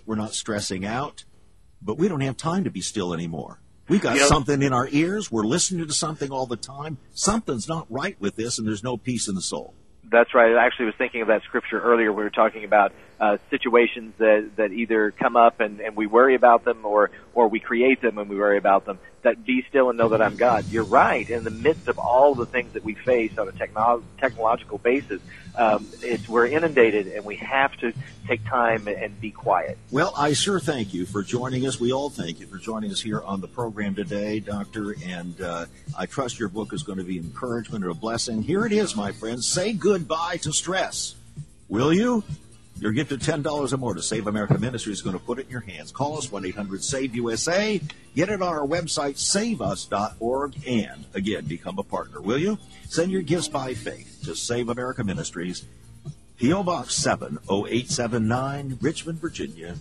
we're not stressing out, but we don't have time to be still anymore. We got something in our ears. We're listening to something all the time. Something's not right with this, and there's no peace in the soul. That's right. I actually was thinking of that scripture earlier. We were talking about situations that either come up and we worry about them, or we create them and we worry about them. That be still and know that I'm God. You're right. In the midst of all the things that we face on a technological basis, we're inundated, and we have to take time and be quiet. Well, I sure thank you for joining us. We all thank you for joining us here on the program today, Doctor, and I trust your book is going to be encouragement or a blessing. Here it is, my friends. Say goodbye to stress. Will you? Your gift of $10 or more to Save America Ministries is going to put it in your hands. Call us, 1-800-SAVE-USA. Get it on our website, saveus.org, and, again, become a partner, will you? Send your gifts by faith to Save America Ministries, P.O. Box 70879, Richmond, Virginia,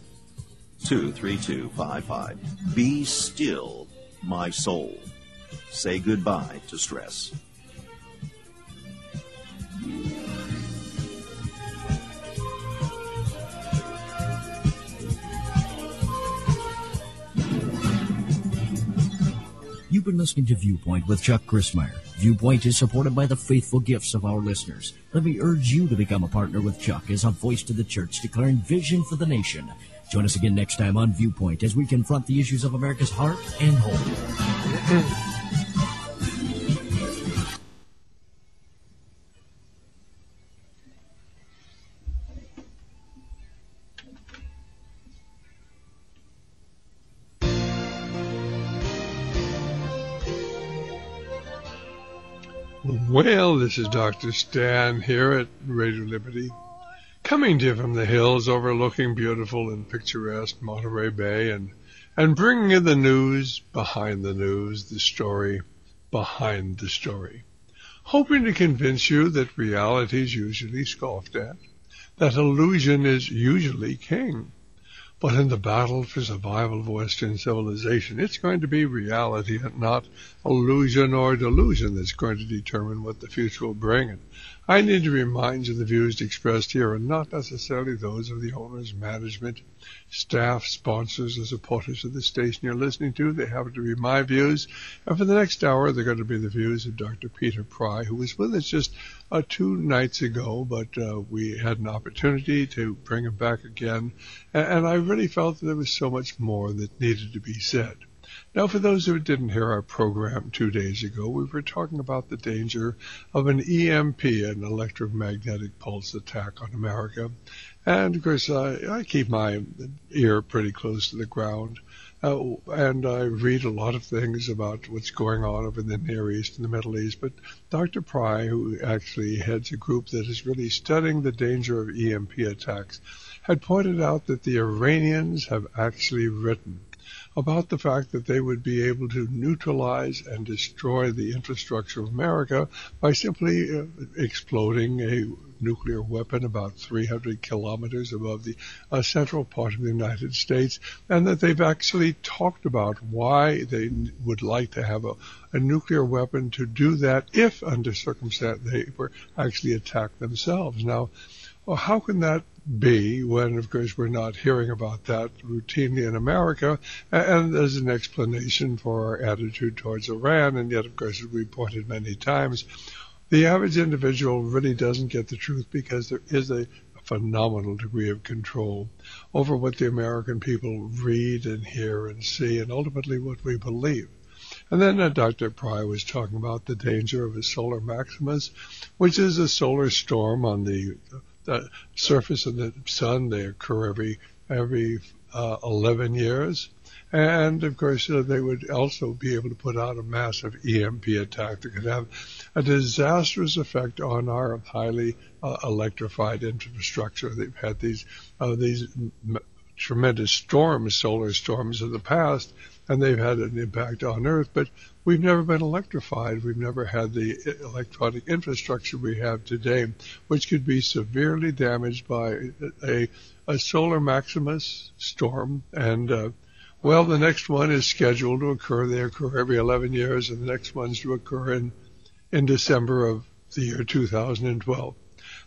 23255. Be still, my soul. Say goodbye to stress. You've been listening to Viewpoint with Chuck Crismier. Viewpoint is supported by the faithful gifts of our listeners. Let me urge you to become a partner with Chuck as a voice to the church declaring vision for the nation. Join us again next time on Viewpoint as we confront the issues of America's heart and home. Well, this is Dr. Stan here at Radio Liberty, coming to you from the hills overlooking beautiful and picturesque Monterey Bay, and bringing you the news behind the news, the story behind the story, hoping to convince you that reality is usually scoffed at, that illusion is usually king. But in the battle for survival of Western civilization, it's going to be reality and not illusion or delusion that's going to determine what the future will bring. And I need to remind you the views expressed here are not necessarily those of the owners, management, staff, sponsors, or supporters of the station you're listening to. They happen to be my views. And for the next hour, they're going to be the views of Dr. Peter Pry, who was with us just 2 nights ago, but we had an opportunity to bring him back again. And I really felt that there was so much more that needed to be said. Now, for those who didn't hear our program 2 days ago, we were talking about the danger of an EMP, an electromagnetic pulse attack on America. And, of course, I keep my ear pretty close to the ground, and I read a lot of things about what's going on over in the Near East and the Middle East. But Dr. Pry, who actually heads a group that is really studying the danger of EMP attacks, had pointed out that the Iranians have actually written about the fact that they would be able to neutralize and destroy the infrastructure of America by simply exploding a nuclear weapon about 300 kilometers above the central part of the United States, and that they've actually talked about why they would like to have a nuclear weapon to do that if, under circumstance, they were actually attacked themselves. Now, well, how can that be when, of course, we're not hearing about that routinely in America? And there's an explanation for our attitude towards Iran, and yet, of course, as we pointed many times, the average individual really doesn't get the truth because there is a phenomenal degree of control over what the American people read and hear and see, and ultimately what we believe. And then Dr. Pry was talking about the danger of a solar maximus, which is a solar storm on the surface of the sun. They occur every 11 years. And, of course, they would also be able to put out a massive EMP attack that could have a disastrous effect on our highly electrified infrastructure. They've had these tremendous storms, solar storms in the past, and they've had an impact on Earth, but we've never been electrified. We've never had the electronic infrastructure we have today, which could be severely damaged by a solar maximus storm. And, well, the next one is scheduled to occur. They occur every 11 years, and the next one's to occur in December of the year 2012.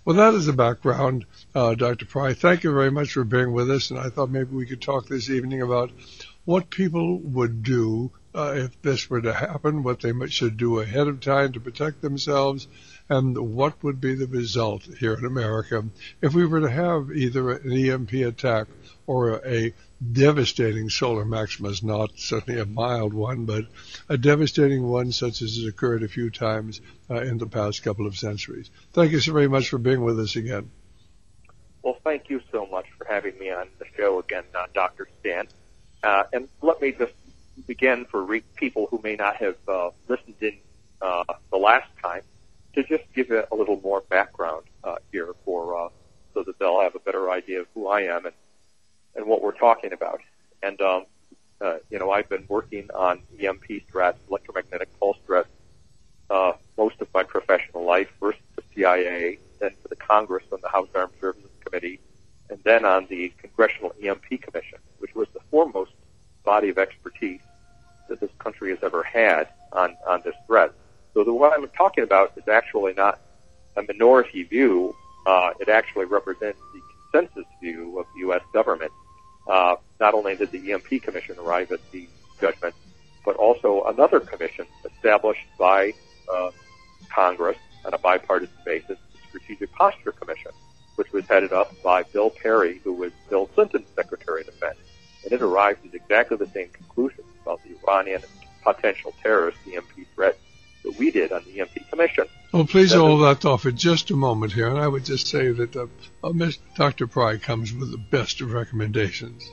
Well, that is the background, Dr. Pry. Thank you very much for being with us, and I thought maybe we could talk this evening about what people would do if this were to happen, what they should do ahead of time to protect themselves, and what would be the result here in America if we were to have either an EMP attack or a devastating solar maximus, not certainly a mild one, but a devastating one such as has occurred a few times in the past couple of centuries. Thank you so very much for being with us again. Well, thank you so much for having me on the show again, Dr. Stan. And let me just begin for people who may not have listened in the last time to just give a little more background here for so that they'll have a better idea of who I am and what we're talking about. And, I've been working on EMP threats, electromagnetic pulse threats, most of my professional life, first at the CIA, then for the Congress on the House Armed Services Committee, and then on the Congressional EMP Commission, which was the foremost body of expertise that this country has ever had on this threat. So what I'm talking about is actually not a minority view. It actually represents the consensus view of the U.S. government. Not only did the EMP Commission arrive at the judgment, but also another commission established by Congress on a bipartisan basis, the Strategic Posture Commission, which was headed up by Bill Perry, who was Bill Clinton's Secretary of Defense. And it arrived at exactly the same conclusions about the Iranian potential terrorist EMP threat that we did on the EMP Commission. Well, please hold that off for just a moment here, and I would just say that Dr. Pry comes with the best of recommendations.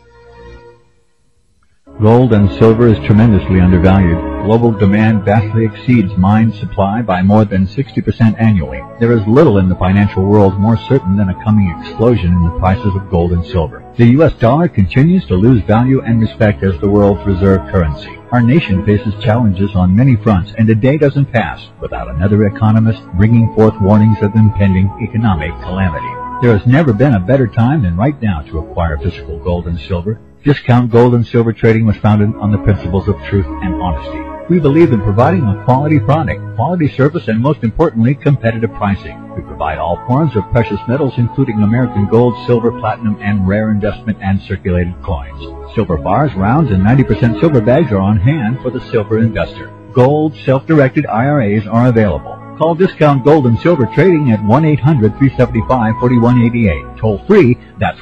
Gold and silver is tremendously undervalued. Global demand vastly exceeds mine supply by more than 60% annually. There is little in the financial world more certain than a coming explosion in the prices of gold and silver. The U.S. dollar continues to lose value and respect as the world's reserve currency. Our nation faces challenges on many fronts, and a day doesn't pass without another economist bringing forth warnings of impending economic calamity. There has never been a better time than right now to acquire physical gold and silver. Discount Gold and Silver Trading was founded on the principles of truth and honesty. We believe in providing a quality product, quality service, and most importantly, competitive pricing. We provide all forms of precious metals, including American gold, silver, platinum, and rare investment and circulated coins. Silver bars, rounds, and 90% silver bags are on hand for the silver investor. Gold, self-directed IRAs are available. Call Discount Gold and Silver Trading at 1-800-375-4188. Toll free, that's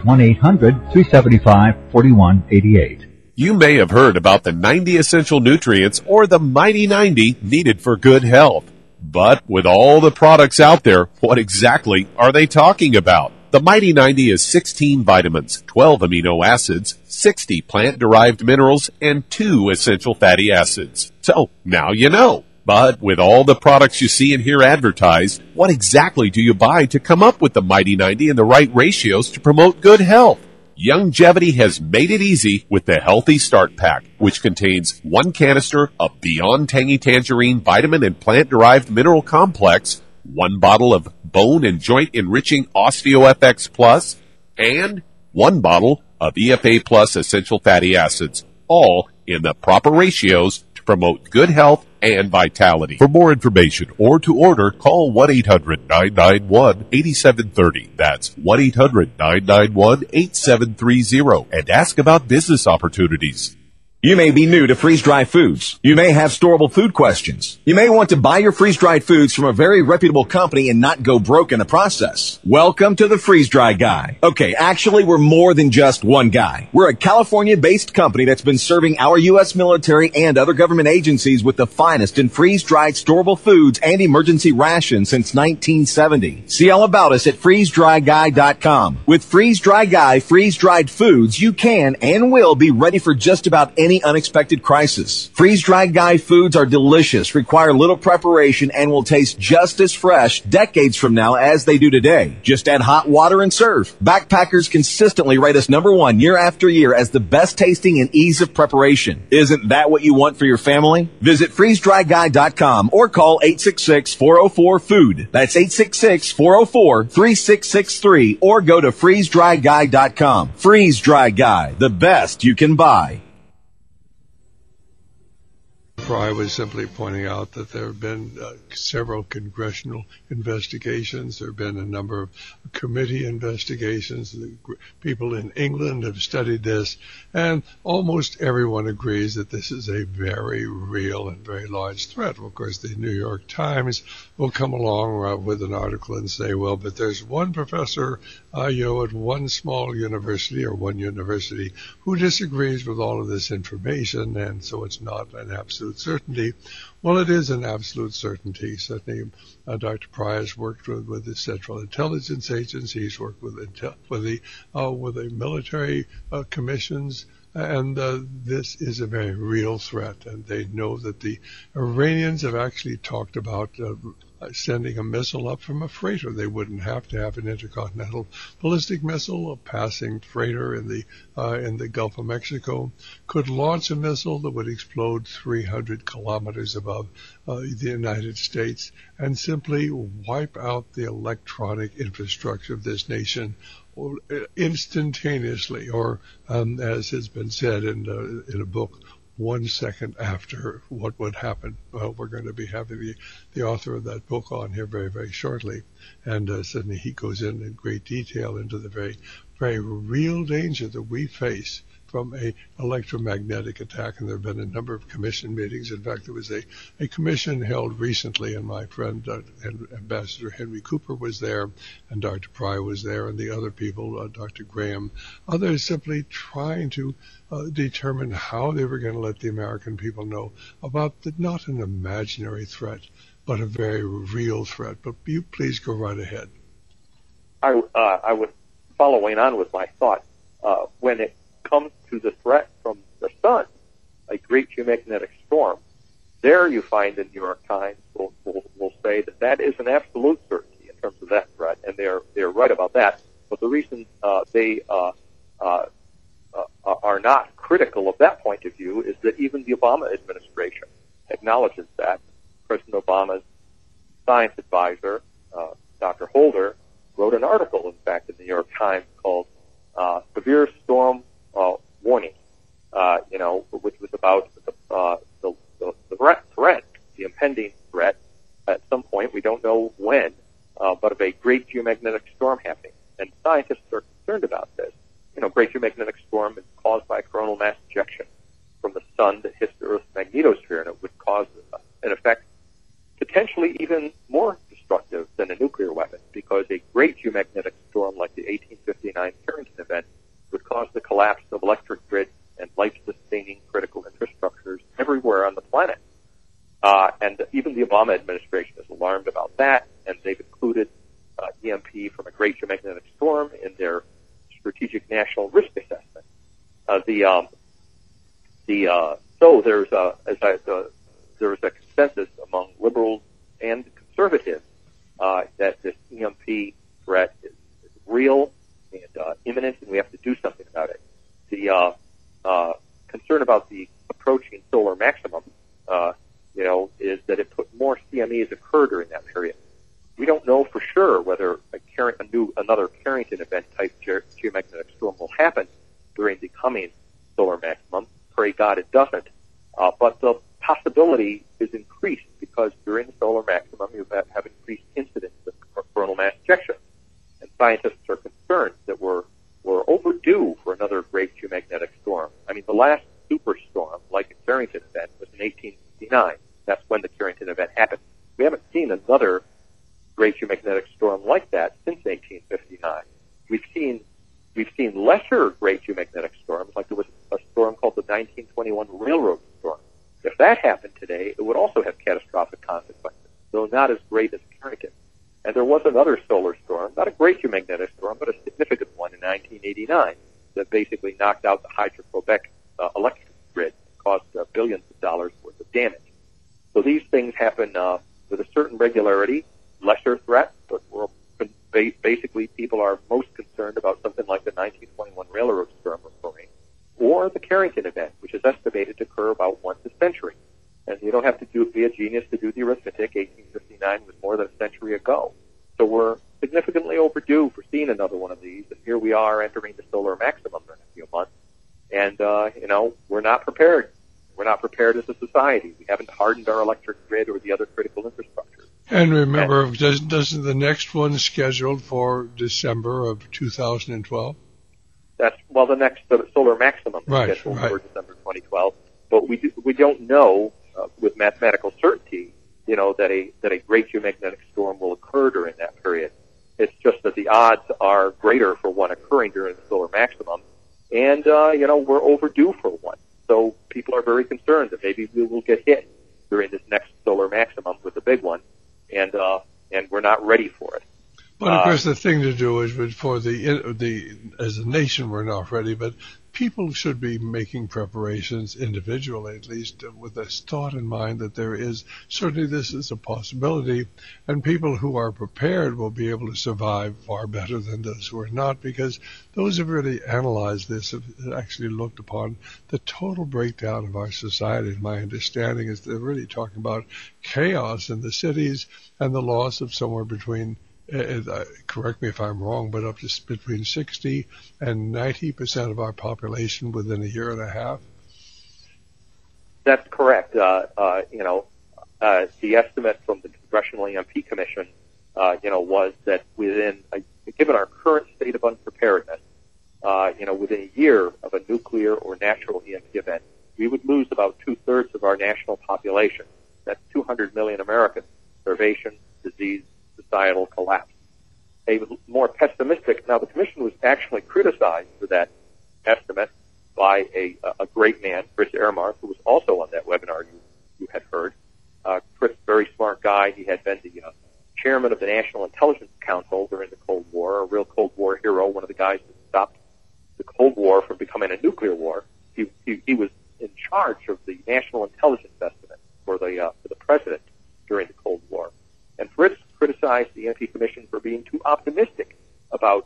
1-800-375-4188. You may have heard about the 90 essential nutrients or the Mighty 90 needed for good health. But with all the products out there, what exactly are they talking about? The Mighty 90 is 16 vitamins, 12 amino acids, 60 plant-derived minerals, and 2 essential fatty acids. So, now you know. But with all the products you see and hear advertised, what exactly do you buy to come up with the Mighty 90 and the right ratios to promote good health? Youngevity has made it easy with the Healthy Start Pack, which contains 1 canister of Beyond Tangy Tangerine Vitamin and Plant-Derived Mineral Complex, 1 bottle of Bone and Joint Enriching OsteoFX Plus, and 1 bottle of EFA Plus Essential Fatty Acids, all in the proper ratios to promote good health and vitality. For more information or to order, call 1-800-991-8730. That's 1-800-991-8730 and ask about business opportunities. You may be new to freeze-dried foods. You may have storable food questions. You may want to buy your freeze-dried foods from a very reputable company and not go broke in the process. Welcome to the Freeze-Dry Guy. Okay, actually, we're more than just one guy. We're a California-based company that's been serving our U.S. military and other government agencies with the finest in freeze-dried storable foods and emergency rations since 1970. See all about us at freezedryguy.com. With Freeze-Dry Guy freeze-dried foods, you can and will be ready for just about any unexpected crisis. Freeze-dried Guy foods are delicious, require little preparation, and will taste just as fresh decades from now as they do today. Just add hot water and serve. Backpackers consistently rate us #1 year after year as the best tasting and ease of preparation. Isn't that what you want for your family? Visit freezedryguy.com or call 866-404-FOOD. That's 866-404-3663 or go to freezedryguy.com. Freeze-Dry Guy, the best you can buy. Pry was simply pointing out that there have been several congressional investigations. There have been a number of committee investigations. The people in England have studied this, and almost everyone agrees that this is a very real and very large threat. Well, of course, the New York Times will come along with an article and say, well, but there's one professor, at one small university or one university who disagrees with all of this information, and so it's not an absolute certainty. Well, it is an absolute certainty. Certainly, Dr. Pry has worked with the Central Intelligence Agency. He's worked with the military commissions, and this is a very real threat. And they know that the Iranians have actually talked about sending a missile up from a freighter. They wouldn't have to have an intercontinental ballistic missile. A passing freighter in the Gulf of Mexico could launch a missile that would explode 300 kilometers above the United States and simply wipe out the electronic infrastructure of this nation instantaneously, or as has been said in a book, 1 second after what would happen. Well, we're going to be having the author of that book on here very, very shortly. And certainly he goes in great detail into the very, very real danger that we face from a electromagnetic attack. And there have been a number of commission meetings. In fact, there was a commission held recently, and my friend Ambassador Henry Cooper was there, and Dr. Pry was there, and the other people, Dr. Graham, others, simply trying to determine how they were going to let the American people know about not an imaginary threat, but a very real threat. But you please go right ahead. I was following on with my thought. When it comes to the threat from the sun, a great geomagnetic storm, there you find the New York Times will say that is an absolute certainty in terms of that threat, and they're right about that. But the reason they are not critical of that point of view is that even the Obama administration acknowledges that. President Obama's science advisor, Dr. Holder, wrote an article, in fact, in the New York Times called Severe Storm Warning, which was about the threat, the impending threat at some point, we don't know when, but of a great geomagnetic storm happening. And scientists are concerned about this. Great geomagnetic storm is caused by coronal mass ejection from the sun that hits the Earth's magnetosphere, and it would cause an effect potentially even more destructive than a nuclear weapon, because a great geomagnetic storm like the 1859 Carrington event would cause the collapse of electric grids and life-sustaining critical infrastructures everywhere on the planet. And even the Obama administration is alarmed about that, and they've included EMP from a great geomagnetic storm in their strategic national risk assessment. So there's a consensus among liberals and conservatives that this EMP threat is real and imminent, and we have to do something about it. The concern about the approaching solar maximum, is that more CMEs occur during that period. We don't know for sure whether another Carrington event type geomagnetic storm will happen during the coming solar maximum. Pray God it doesn't. But the possibility is increased because during the solar maximum you have increased incidence of coronal mass ejection. And scientists are concerned that we're overdue for another great geomagnetic storm. I mean, the last superstorm, like the Carrington event, was in 1859. That's when the Carrington event happened. We haven't seen another great geomagnetic storm like that since 1859. We've seen lesser great geomagnetic storms, like there was a storm called the 1921 Railroad Storm. If that happened today, it would also have catastrophic consequences, though not as great as Carrington. And there was another solar storm, not a great geomagnetic storm, but a significant one in 1989 that basically knocked out the Hydro-Quebec electric grid and caused billions of dollars worth of damage. So these things happen with a certain regularity, lesser threat, but basically people are most concerned about something like the 1921 Railroad Storm occurring, or the Carrington event, which is estimated to occur about once a century. And you don't have to be a genius to do the arithmetic. 1859 was more than a century ago. So we're significantly overdue for seeing another one of these. And here we are entering the solar maximum in a few months. And, we're not prepared. We're not prepared as a society. We haven't hardened our electric grid or the other critical infrastructure. And remember, doesn't the next one scheduled for December of 2012? The next solar maximum is scheduled for December 2012. But we don't know with mathematical certainty, that a great geomagnetic storm will occur during that period. It's just that the odds are greater for one occurring during the solar maximum, and we're overdue for one. So people are very concerned that maybe we will get hit during this next solar maximum with the big one, and we're not ready for it. But of course, the thing to do is, as a nation, we're not ready. But people should be making preparations individually, at least, with this thought in mind that certainly this is a possibility, and people who are prepared will be able to survive far better than those who are not, because those who have really analyzed this have actually looked upon the total breakdown of our society. My understanding is they're really talking about chaos in the cities and the loss of somewhere between, correct me if I'm wrong, but up to between 60 and 90% of our population within a year and a half. That's correct. The estimate from the Congressional EMP Commission, was that given our current state of unpreparedness, within a year of a nuclear or natural EMP event, we would lose about 2/3 of our national population. That's 200 million Americans. Starvation, disease, societal collapse. A more pessimistic, now the commission was actually criticized for that estimate by a great man, Chris Ehrmarth, who was also on that webinar you had heard. Chris, very smart guy. He had been the chairman of the National Intelligence Council during the Cold War, a real Cold War hero, one of the guys that stopped the Cold War from becoming a nuclear war. He was in charge of the National Intelligence estimate for the president during the Cold War. And Fritz criticized the EMP Commission for being too optimistic about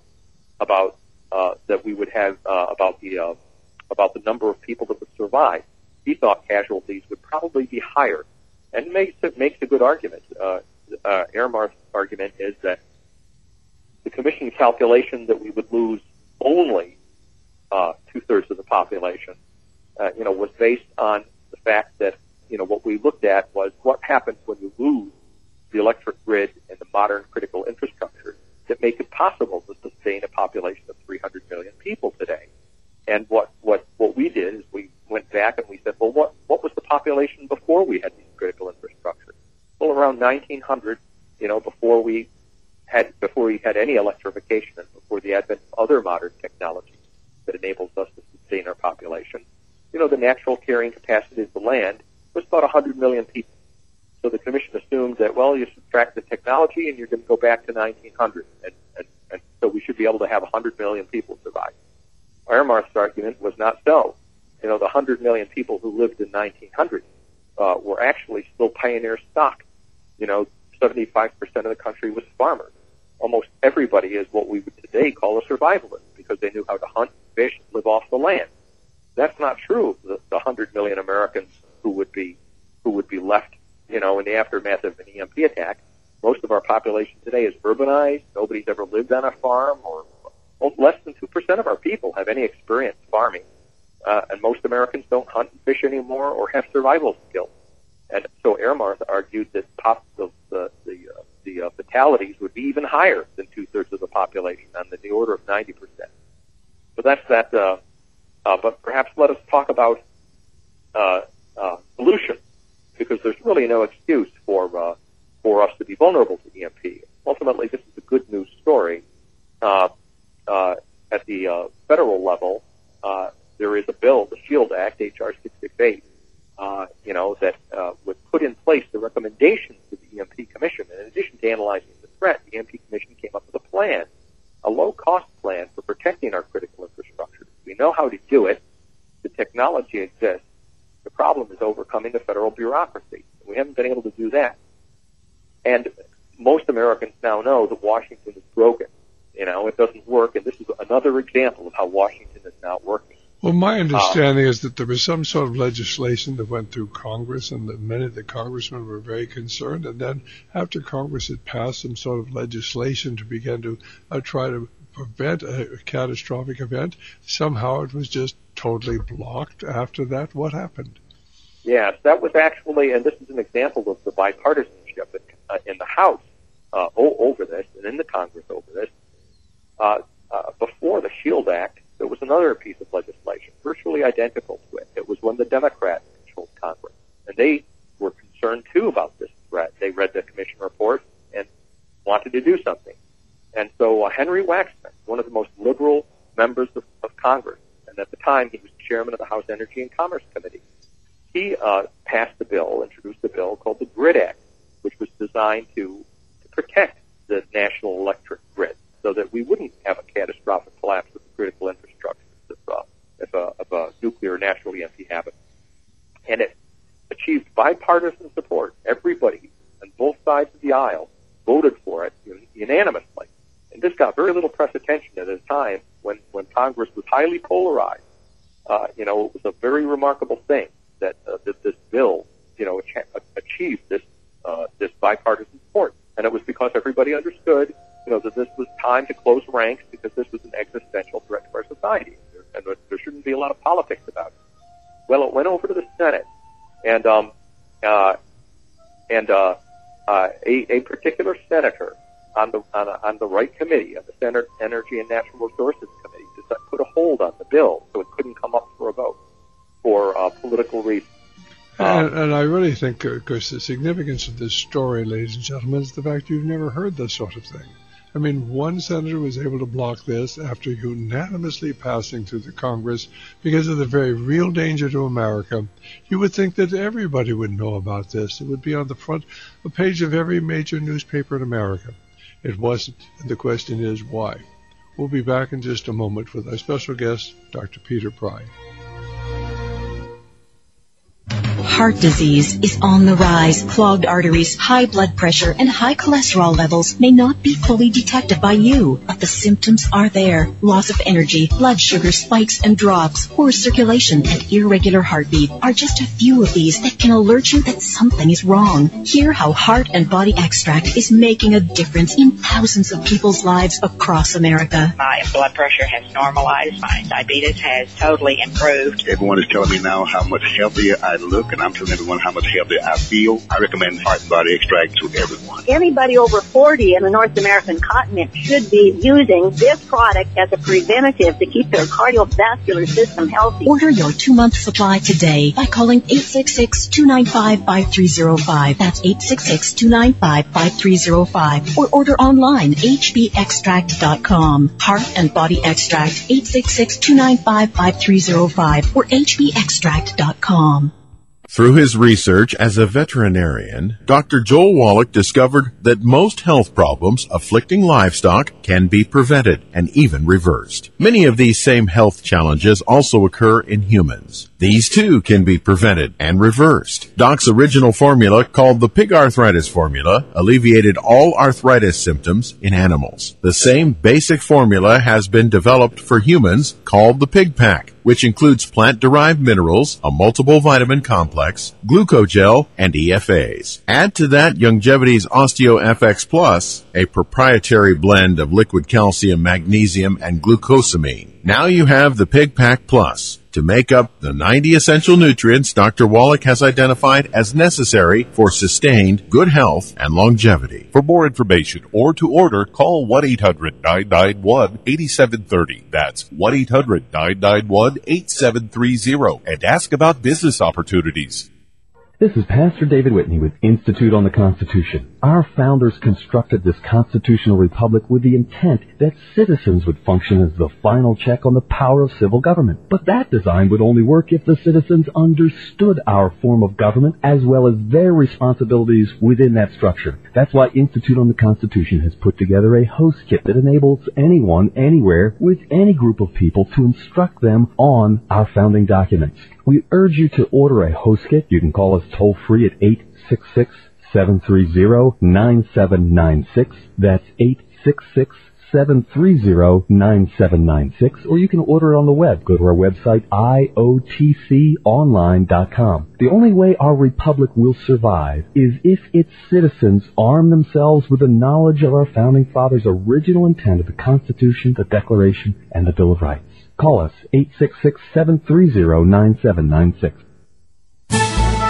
that we would have about the number of people that would survive. He thought casualties would probably be higher, and makes a good argument. Ehrmarth's argument is that the Commission calculation that we would lose only 2/3 of the population, was based on the fact that what we looked at was what happens when you lose the electric grid and the modern critical infrastructure that make it possible to sustain a population of 300 million people today. And what we did is we went back and we said, well, what was the population before we had these critical infrastructure? Well, around 1900, before we had any electrification and before the advent of other modern technologies that enables us to sustain our population, the natural carrying capacity of the land was about 100 million people. So the commission assumed that, well, you subtract the technology and you're going to go back to 1900, and so we should be able to have 100 million people survive. Ehrmarth's argument was not so. The 100 million people who lived in 1900 were actually still pioneer stock. 75% of the country was farmers. Almost everybody is what we would today call a survivalist because they knew how to hunt, fish, live off the land. That's not true of the 100 million Americans who would be left, in the aftermath of an EMP attack. Most of our population today is urbanized. Nobody's ever lived on a farm, or less than 2% of our people have any experience farming. And most Americans don't hunt and fish anymore or have survival skills. And so Ehrmarth argued that the fatalities would be even higher than 2/3 of the population, on the order of 90%. So that's that. But perhaps let us talk about solutions, because there's really no excuse for us to be vulnerable to EMP. Ultimately, this is a good news story. At the federal level, there is a bill, the SHIELD Act, H.R. 668, that would put in place the recommendations to the EMP Commission. And in addition to analyzing the threat, the EMP Commission came up with a plan, a low-cost plan for protecting our critical infrastructure. We know how to do it. The technology exists. The problem is overcoming the federal bureaucracy. We haven't been able to do that. And most Americans now know that Washington is broken. It doesn't work, and this is another example of how Washington is not working. Well, my understanding is that there was some sort of legislation that went through Congress, and that many of the congressmen were very concerned. And then after Congress had passed some sort of legislation to begin to try to prevent a catastrophic event, somehow it was just totally blocked after that. What happened? Yes, that was actually, and this is an example of the bipartisanship in the House over this and in the Congress over this. Before the SHIELD Act, there was another piece of legislation virtually identical to it. It was when the Democrats controlled Congress, and they were concerned too about this threat. They read the commission report and wanted to do something. And so Henry Waxman, one of the most liberal members of Congress, and at the time he was chairman of the House Energy and Commerce Committee, he passed the bill, introduced a bill called the GRID Act, which was designed to protect the national electric grid so that we wouldn't have a catastrophic collapse of the critical infrastructure if a nuclear naturally empty happened. And it achieved bipartisan support. Everybody on both sides of the aisle voted for it unanimously. And this got very little press attention at a time when Congress was highly polarized. It was a very remarkable thing that this bill, achieved this bipartisan support. And it was because everybody understood, that this was time to close ranks because this was an existential threat to our society. And there shouldn't be a lot of politics about it. Well, it went over to the Senate, and a particular senator on the right committee, on the Senate Energy and Natural Resources Committee, put a hold on the bill so it couldn't come up for a vote for political reasons. And I really think, of course, the significance of this story, ladies and gentlemen, is the fact you've never heard this sort of thing. I mean, one senator was able to block this after unanimously passing through the Congress because of the very real danger to America. You would think that everybody would know about this. It would be on the front page of every major newspaper in America. It wasn't. And the question is, why? We'll be back in just a moment with our special guest, Dr. Peter Pry. Heart disease is on the rise. Clogged arteries, high blood pressure, and high cholesterol levels may not be fully detected by you, but the symptoms are there. Loss of energy, blood sugar spikes and drops, poor circulation, and irregular heartbeat are just a few of these that can alert you that something is wrong. Hear how Heart and Body Extract is making a difference in thousands of people's lives across America. My blood pressure has normalized. My diabetes has totally improved. Everyone is telling me now how much healthier I look, and I'm telling everyone how much healthier I feel. I recommend Heart and Body Extract to everyone. Anybody over 40 in the North American continent should be using this product as a preventative to keep their cardiovascular system healthy. Order your 2-month supply today by calling 866-295-5305. That's 866-295-5305. Or order online, hbextract.com. Heart and Body Extract, 866-295-5305 or hbextract.com. Through his research as a veterinarian, Dr. Joel Wallach discovered that most health problems afflicting livestock can be prevented and even reversed. Many of these same health challenges also occur in humans. These too can be prevented and reversed. Doc's original formula, called the Pig Arthritis Formula, alleviated all arthritis symptoms in animals. The same basic formula has been developed for humans, called the Pig Pack, which includes plant-derived minerals, a multiple vitamin complex, glucogel, and EFAs. Add to that Youngevity's OsteoFX Plus, a proprietary blend of liquid calcium, magnesium, and glucosamine. Now you have the Pig Pack Plus to make up the 90 essential nutrients Dr. Wallach has identified as necessary for sustained good health and longevity. For more information or to order, call 1-800-991-8730. That's 1-800-991-8730 and ask about business opportunities. This is Pastor David Whitney with Institute on the Constitution. Our founders constructed this constitutional republic with the intent that citizens would function as the final check on the power of civil government. But that design would only work if the citizens understood our form of government as well as their responsibilities within that structure. That's why Institute on the Constitution has put together a host kit that enables anyone, anywhere, with any group of people to instruct them on our founding documents. We urge you to order a host kit. You can call us toll-free at 866-730-9796. That's 866-730-9796. Or you can order it on the web. Go to our website, iotconline.com. The only way our republic will survive is if its citizens arm themselves with the knowledge of our founding fathers' original intent of the Constitution, the Declaration, and the Bill of Rights. Call us, 866-730-9796.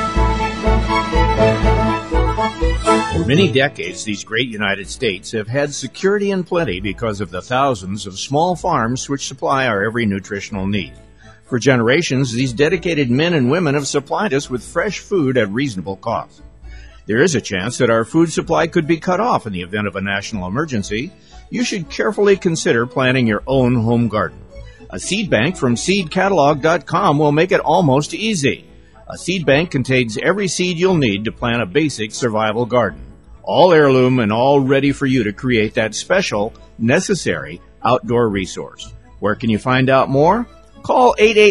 For many decades, these great United States have had security and plenty because of the thousands of small farms which supply our every nutritional need. For generations, these dedicated men and women have supplied us with fresh food at reasonable cost. There is a chance that our food supply could be cut off in the event of a national emergency. You should carefully consider planting your own home garden. A seed bank from seedcatalog.com will make it almost easy. A seed bank contains every seed you'll need to plant a basic survival garden. All heirloom and all ready for you to create that special, necessary outdoor resource. Where can you find out more? Call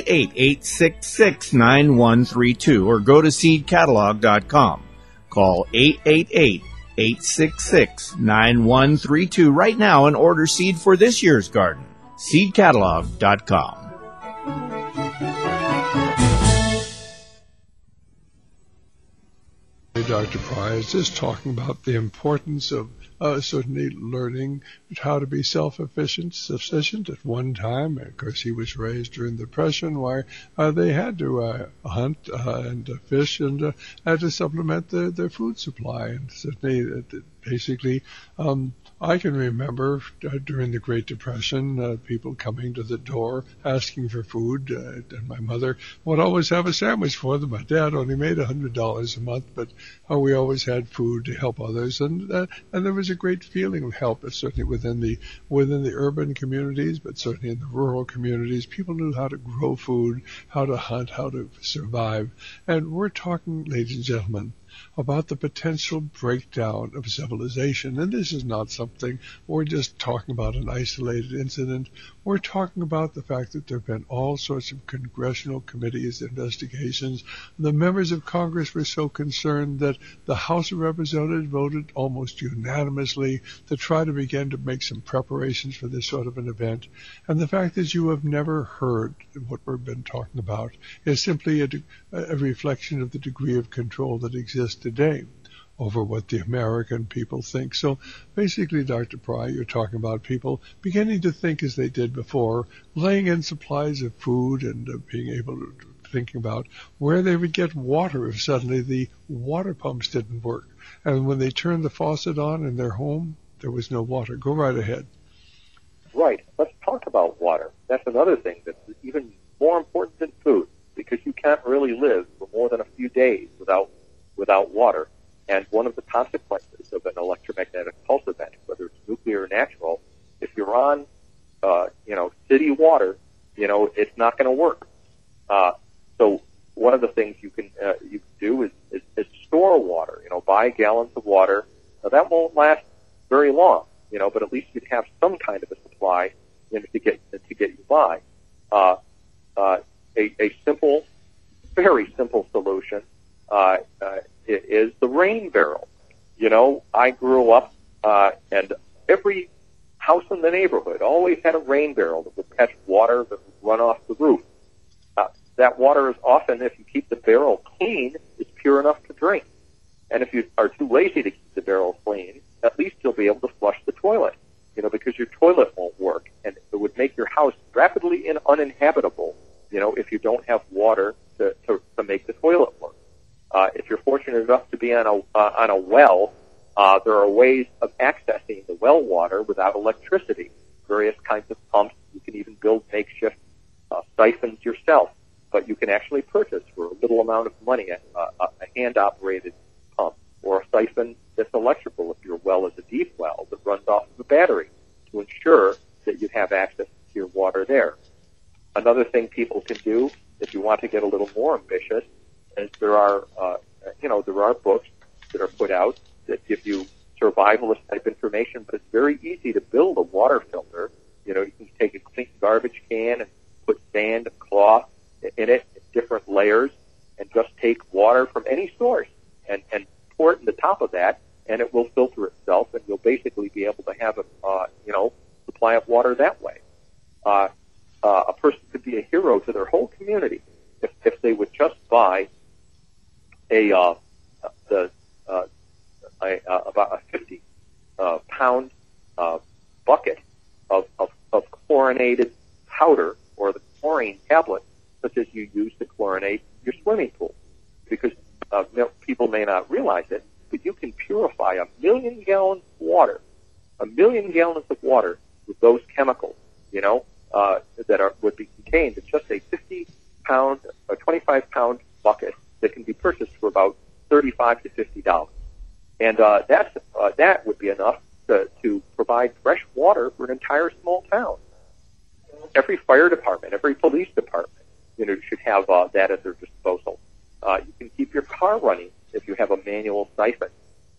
888-866-9132 or go to seedcatalog.com. Call 888-866-9132 right now and order seed for this year's garden. seedcatalog.com. Dr. Pry is just talking about the importance of certainly learning how to be self-sufficient at one time. Of course, he was raised during the Depression where they had to hunt and fish and had to supplement their food supply. And certainly, basically, I can remember during the Great Depression, people coming to the door asking for food, and my mother would always have a sandwich for them. My dad only made $100 a month, but we always had food to help others, and there was a great feeling of help, certainly within the urban communities, but certainly in the rural communities. People knew how to grow food, how to hunt, how to survive, and we're talking, ladies and gentlemen, about the potential breakdown of civilization. And this is not something we're just talking about an isolated incident. We're talking about the fact that there have been all sorts of congressional committees, investigations. The members of Congress were so concerned that the House of Representatives voted almost unanimously to try to begin to make some preparations for this sort of an event. And the fact that you have never heard what we've been talking about is simply a reflection of the degree of control that exists today over what the American people think. So basically, Dr. Pry, you're talking about people beginning to think as they did before, laying in supplies of food and being able to thinking about where they would get water if suddenly the water pumps didn't work. And when they turned the faucet on in their home, there was no water. Go right ahead. Right. Let's talk about water. That's another thing that's even more important than food, because you can't really live for more than a few days without water. And one of the consequences of an electromagnetic pulse event, whether it's nuclear or natural, if you're on, city water, it's not going to work. So one of the things you can do is store water. Buy gallons of water. Now that won't last very long, but at least you'd have some kind of a supply, to get you by. A simple, very simple solution is the rain barrel. I grew up, and every house in the neighborhood always had a rain barrel that would catch water that would run off the roof. That water is often, if you keep the barrel clean, is pure enough to drink. And if you are too lazy to keep the barrel clean, at least you'll be able to flush the toilet, because your toilet won't work, and it would make your house rapidly uninhabitable, if you don't have water to make the toilet work. If you're fortunate enough to be on a well, there are ways of accessing the well water without electricity. Various kinds of pumps. You can even build makeshift siphons yourself, but you can actually purchase for a little amount of money a hand-operated pump or a siphon that's electrical if your well is a deep well that runs off of a battery to ensure that you have access to your water there. Another thing people can do, if you want to get a little more ambitious, is there are books that are put out that give you survivalist type information, but it's very easy to build a water filter. You can take a clean garbage can and put sand and cloth in it, different layers, and just take water from any source and pour it in the top of that, and it will filter itself, and you'll basically be able to have a supply of water that way. A person could be a hero to their whole community if they would just buy about a 50 pound bucket of chlorinated powder, or the chlorine tablet, such as you use to chlorinate your swimming pool. Because people may not realize it, but you can purify 1 million gallons of water, 1 million gallons of water with those chemicals, that would be contained in just a 50-pound or 25-pound bucket that can be purchased for about $35 to $50. And that would be enough to provide fresh water for an entire small town. Every fire department, every police department, should have that at their disposal. You can keep your car running if you have a manual siphon,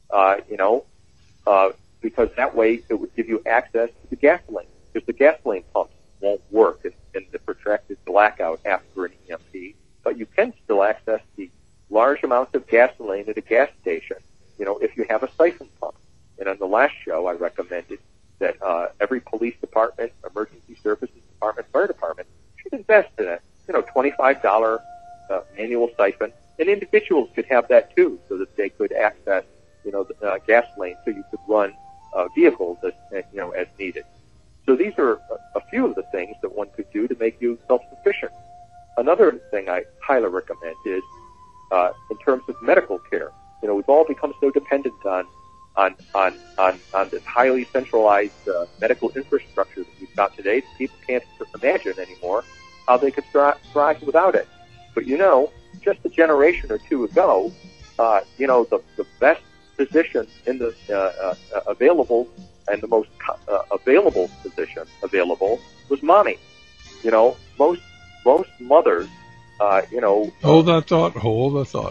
because that way it would give you access to the gasoline, because the gasoline pumps won't work in the protracted blackout after an EMP, but you can still access the large amounts of gasoline at a gas station, if you have a siphon pump. And on the last show, I recommended that every police department, emergency services department, fire department should invest in it. $25 manual siphon, and individuals could have that too, so that they could access, the gasoline, so you could run vehicles as needed. So these are a few of the things that one could do to make you self-sufficient. Another thing I highly recommend is in terms of medical care. We've all become so dependent on this highly centralized medical infrastructure that we've got today that people can't imagine anymore how they could thrive without it. But just a generation or two ago, the best physician in the available and the most available physician available was mommy. Most mothers, Hold that thought.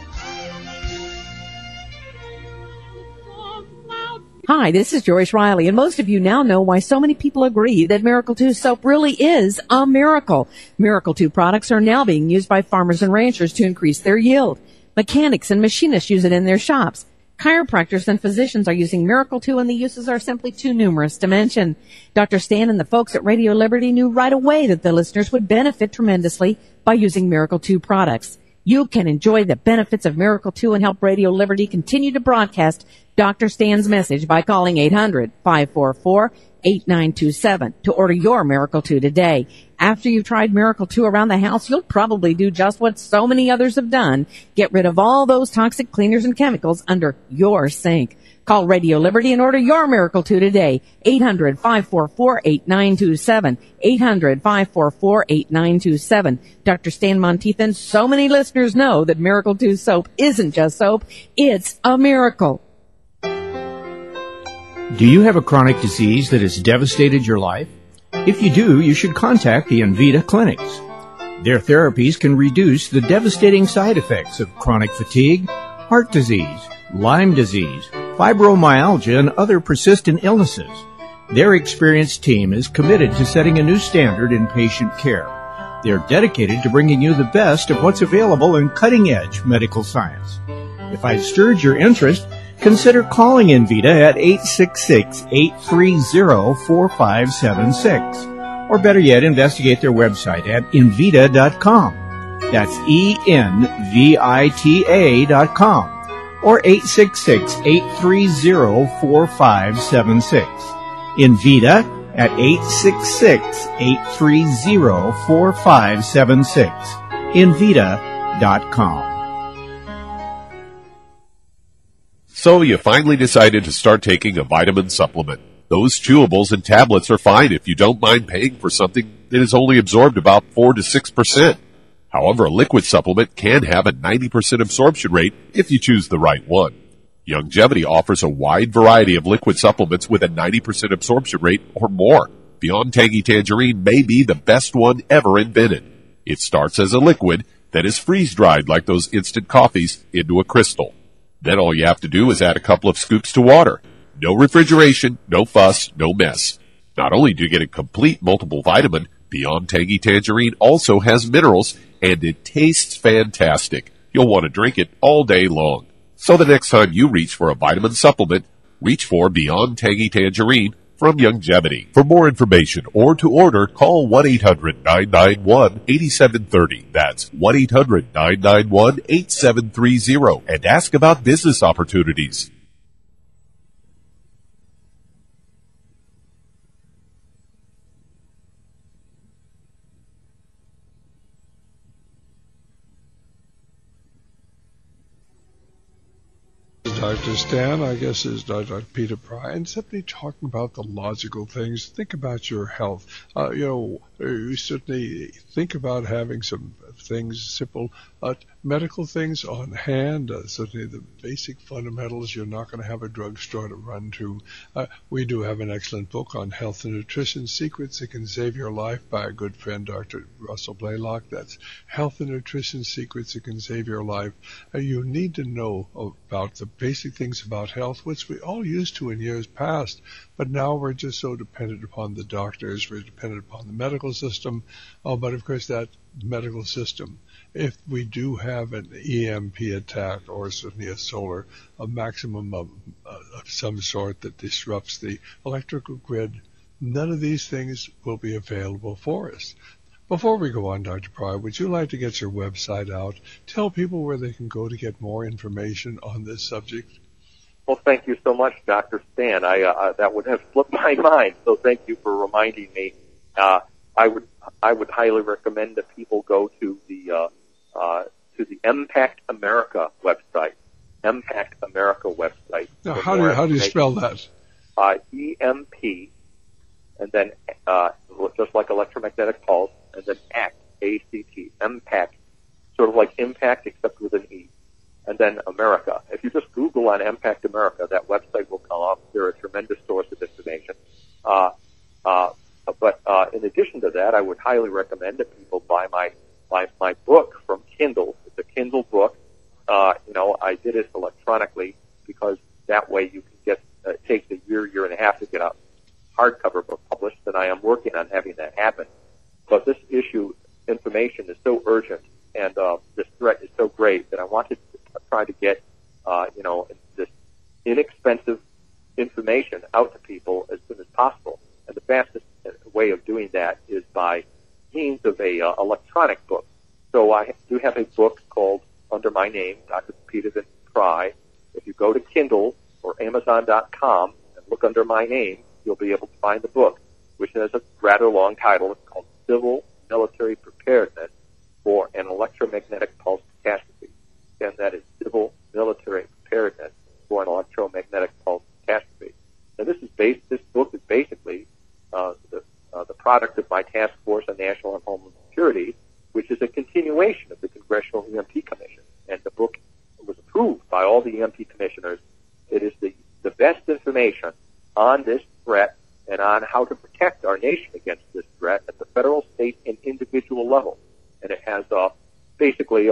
Hi, this is Joyce Riley, and most of you now know why so many people agree that Miracle 2 soap really is a miracle. Miracle 2 products are now being used by farmers and ranchers to increase their yield. Mechanics and machinists use it in their shops. Chiropractors and physicians are using Miracle 2, and the uses are simply too numerous to mention. Dr. Stan and the folks at Radio Liberty knew right away that the listeners would benefit tremendously by using Miracle 2 products. You can enjoy the benefits of Miracle 2 and help Radio Liberty continue to broadcast Dr. Stan's message by calling 800-544-8927 to order your Miracle 2 today. After you've tried Miracle 2 around the house, you'll probably do just what so many others have done. Get rid of all those toxic cleaners and chemicals under your sink. Call Radio Liberty and order your Miracle 2 today. 800-544-8927. 800-544-8927. Dr. Stan Monteith and so many listeners know that Miracle 2 soap isn't just soap. It's a miracle. Do you have a chronic disease that has devastated your life? If you do, you should contact the Envita clinics. Their therapies can reduce the devastating side effects of chronic fatigue, heart disease, Lyme disease, fibromyalgia, and other persistent illnesses. Their experienced team is committed to setting a new standard in patient care. They're dedicated to bringing you the best of what's available in cutting-edge medical science. If I've stirred your interest, consider calling Envita at 866-830-4576. Or better yet, investigate their website at Envita.com. That's ENVITA.com. Or 866-830-4576. Envita at 866-830-4576. Envita.com. So you finally decided to start taking a vitamin supplement. Those chewables and tablets are fine if you don't mind paying for something that is only absorbed about 4 to 6%. However, a liquid supplement can have a 90% absorption rate if you choose the right one. Youngevity offers a wide variety of liquid supplements with a 90% absorption rate or more. Beyond Tangy Tangerine may be the best one ever invented. It starts as a liquid that is freeze-dried like those instant coffees into a crystal. Then all you have to do is add a couple of scoops to water. No refrigeration, no fuss, no mess. Not only do you get a complete multiple vitamin, Beyond Tangy Tangerine also has minerals, and it tastes fantastic. You'll want to drink it all day long. So the next time you reach for a vitamin supplement, reach for Beyond Tangy Tangerine from Youngevity. For more information or to order, call 1-800-991-8730. That's 1-800-991-8730 and ask about business opportunities. Dr. Stan, I guess, is Dr. Peter Pry, and simply talking about the logical things. Think about your health. You certainly think about having some things, simple medical things on hand, certainly the basic fundamentals. You're not going to have a drugstore to run to. We do have an excellent book on health and nutrition, Secrets That Can Save Your Life, by a good friend, Dr. Russell Blaylock. That's Health and Nutrition, Secrets That Can Save Your Life. You need to know about the basic things about health, which we all used to in years past, but now we're just so dependent upon the doctors, we're dependent upon the medical system, but of course that medical system, if we do have an EMP attack or certainly a maximum of some sort that disrupts the electrical grid, none of these things will be available for us. Before we go on, Dr. Pry, would you like to get your website out? Tell people where they can go to get more information on this subject. Well, thank you so much, Dr. Stan. That would have slipped my mind, so thank you for reminding me. I would highly recommend that people go to the Impact America website. Impact America website. Now, how do you spell that? EMP, and then just like electromagnetic pulse, and then ACT, A-C-T, Impact, sort of like impact except with an E, and then America. If you just Google on Impact America, that website will come up. They're a tremendous source of information. But in addition to that, I would highly recommend that people buy my book from Kindle. It's a Kindle book. I did it electronically because that way you can get. It takes a year and a half to get a hardcover book published, and I am working on having that happen. But this issue, information is so urgent, and this threat is so great that I wanted to try to get, this inexpensive information out to people as soon as possible. And the fastest way of doing that is by means of a electronic book. So I do have a book called under my name, Dr. Peter Pry. If you go to Kindle or Amazon.com and look under my name, you'll be able to find the book, which has a rather long title. It's called Civil Military Preparedness for an Electromagnetic Pulse Catastrophe. And that is Civil Military Preparedness for an Electromagnetic Pulse Catastrophe. And this book is basically the product of my task force on national and homeland security, which is a continuation of the Congressional EMP Commission. And the book was approved by all the EMP commissioners. It is the best information on this threat and on how to protect our nation against this threat at the federal, state, and individual level. And it has basically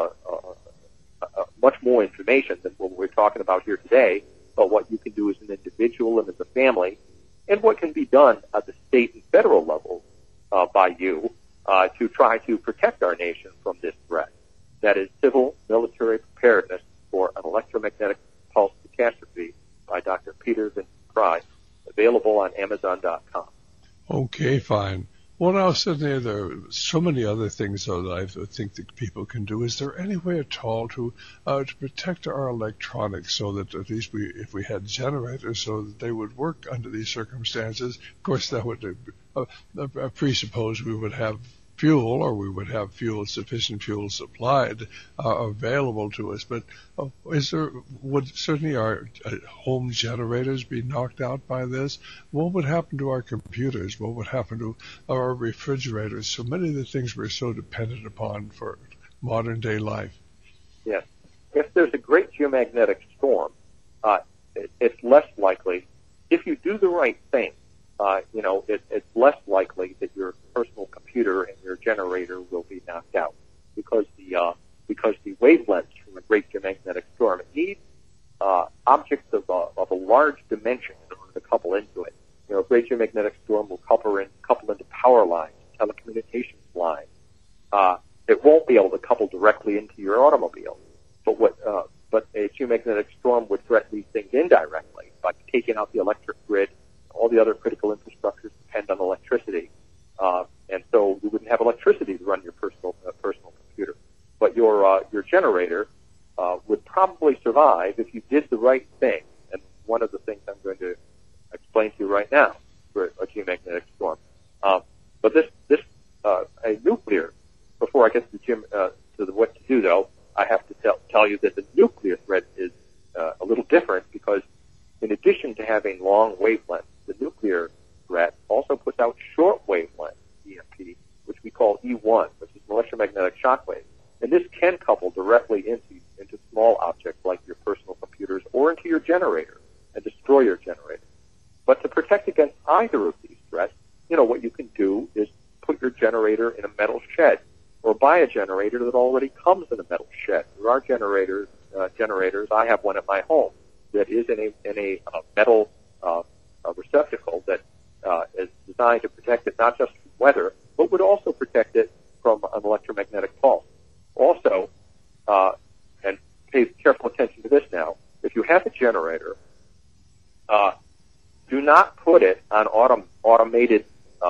much more information than what we're talking about here today, but what you can do as an individual and as a family, and what can be done at the state and federal level by you to try to protect our nation from this threat. That is Civil Military Preparedness for an Electromagnetic Pulse Catastrophe by Dr. Peter Pry, available on Amazon.com. Okay, fine. Well, now, certainly there are so many other things, though, that I think that people can do. Is there any way at all to protect our electronics so that at least if we had generators so that they would work under these circumstances? Of course, that would presuppose we would have fuel, or we would have sufficient fuel supplied available to us. But would certainly our home generators be knocked out by this? What would happen to our computers? What would happen to our refrigerators? So many of the things we're so dependent upon for modern day life. Yes. If there's a great geomagnetic storm, it's less likely, if you do the right thing, it's less likely that your personal computer and your generator will be knocked out because the wavelengths from a great geomagnetic storm need objects of a large dimension in order to couple into it. A great geomagnetic storm will couple into power lines, telecommunications lines. It won't be able to couple directly into your automobile, but a geomagnetic storm would threaten these things indirectly by taking out the electric grid. All the other critical infrastructures depend on electricity, and so you wouldn't have electricity to run your personal computer. But your generator would probably survive if you did the right thing. And one of the things I'm going to explain to you right now for a geomagnetic storm. But a nuclear. Before I get to what to do, though, I have to tell you that the nuclear threat is a little having long wavelengths, the nuclear threat also puts out short wavelength EMP, which we call E1, which is electromagnetic shock wave. And this can couple directly into small objects like your personal computers or into your generator and destroy your generator. But to protect against either of these threats, what you can do is put your generator in a metal shed or buy a generator that already comes in a metal shed. There are generators. I have one at my home that is in a metal receptacle that is designed to protect it not just from weather, but would also protect it from an electromagnetic pulse. Also, and pay careful attention to this now, if you have a generator, do not put it on automated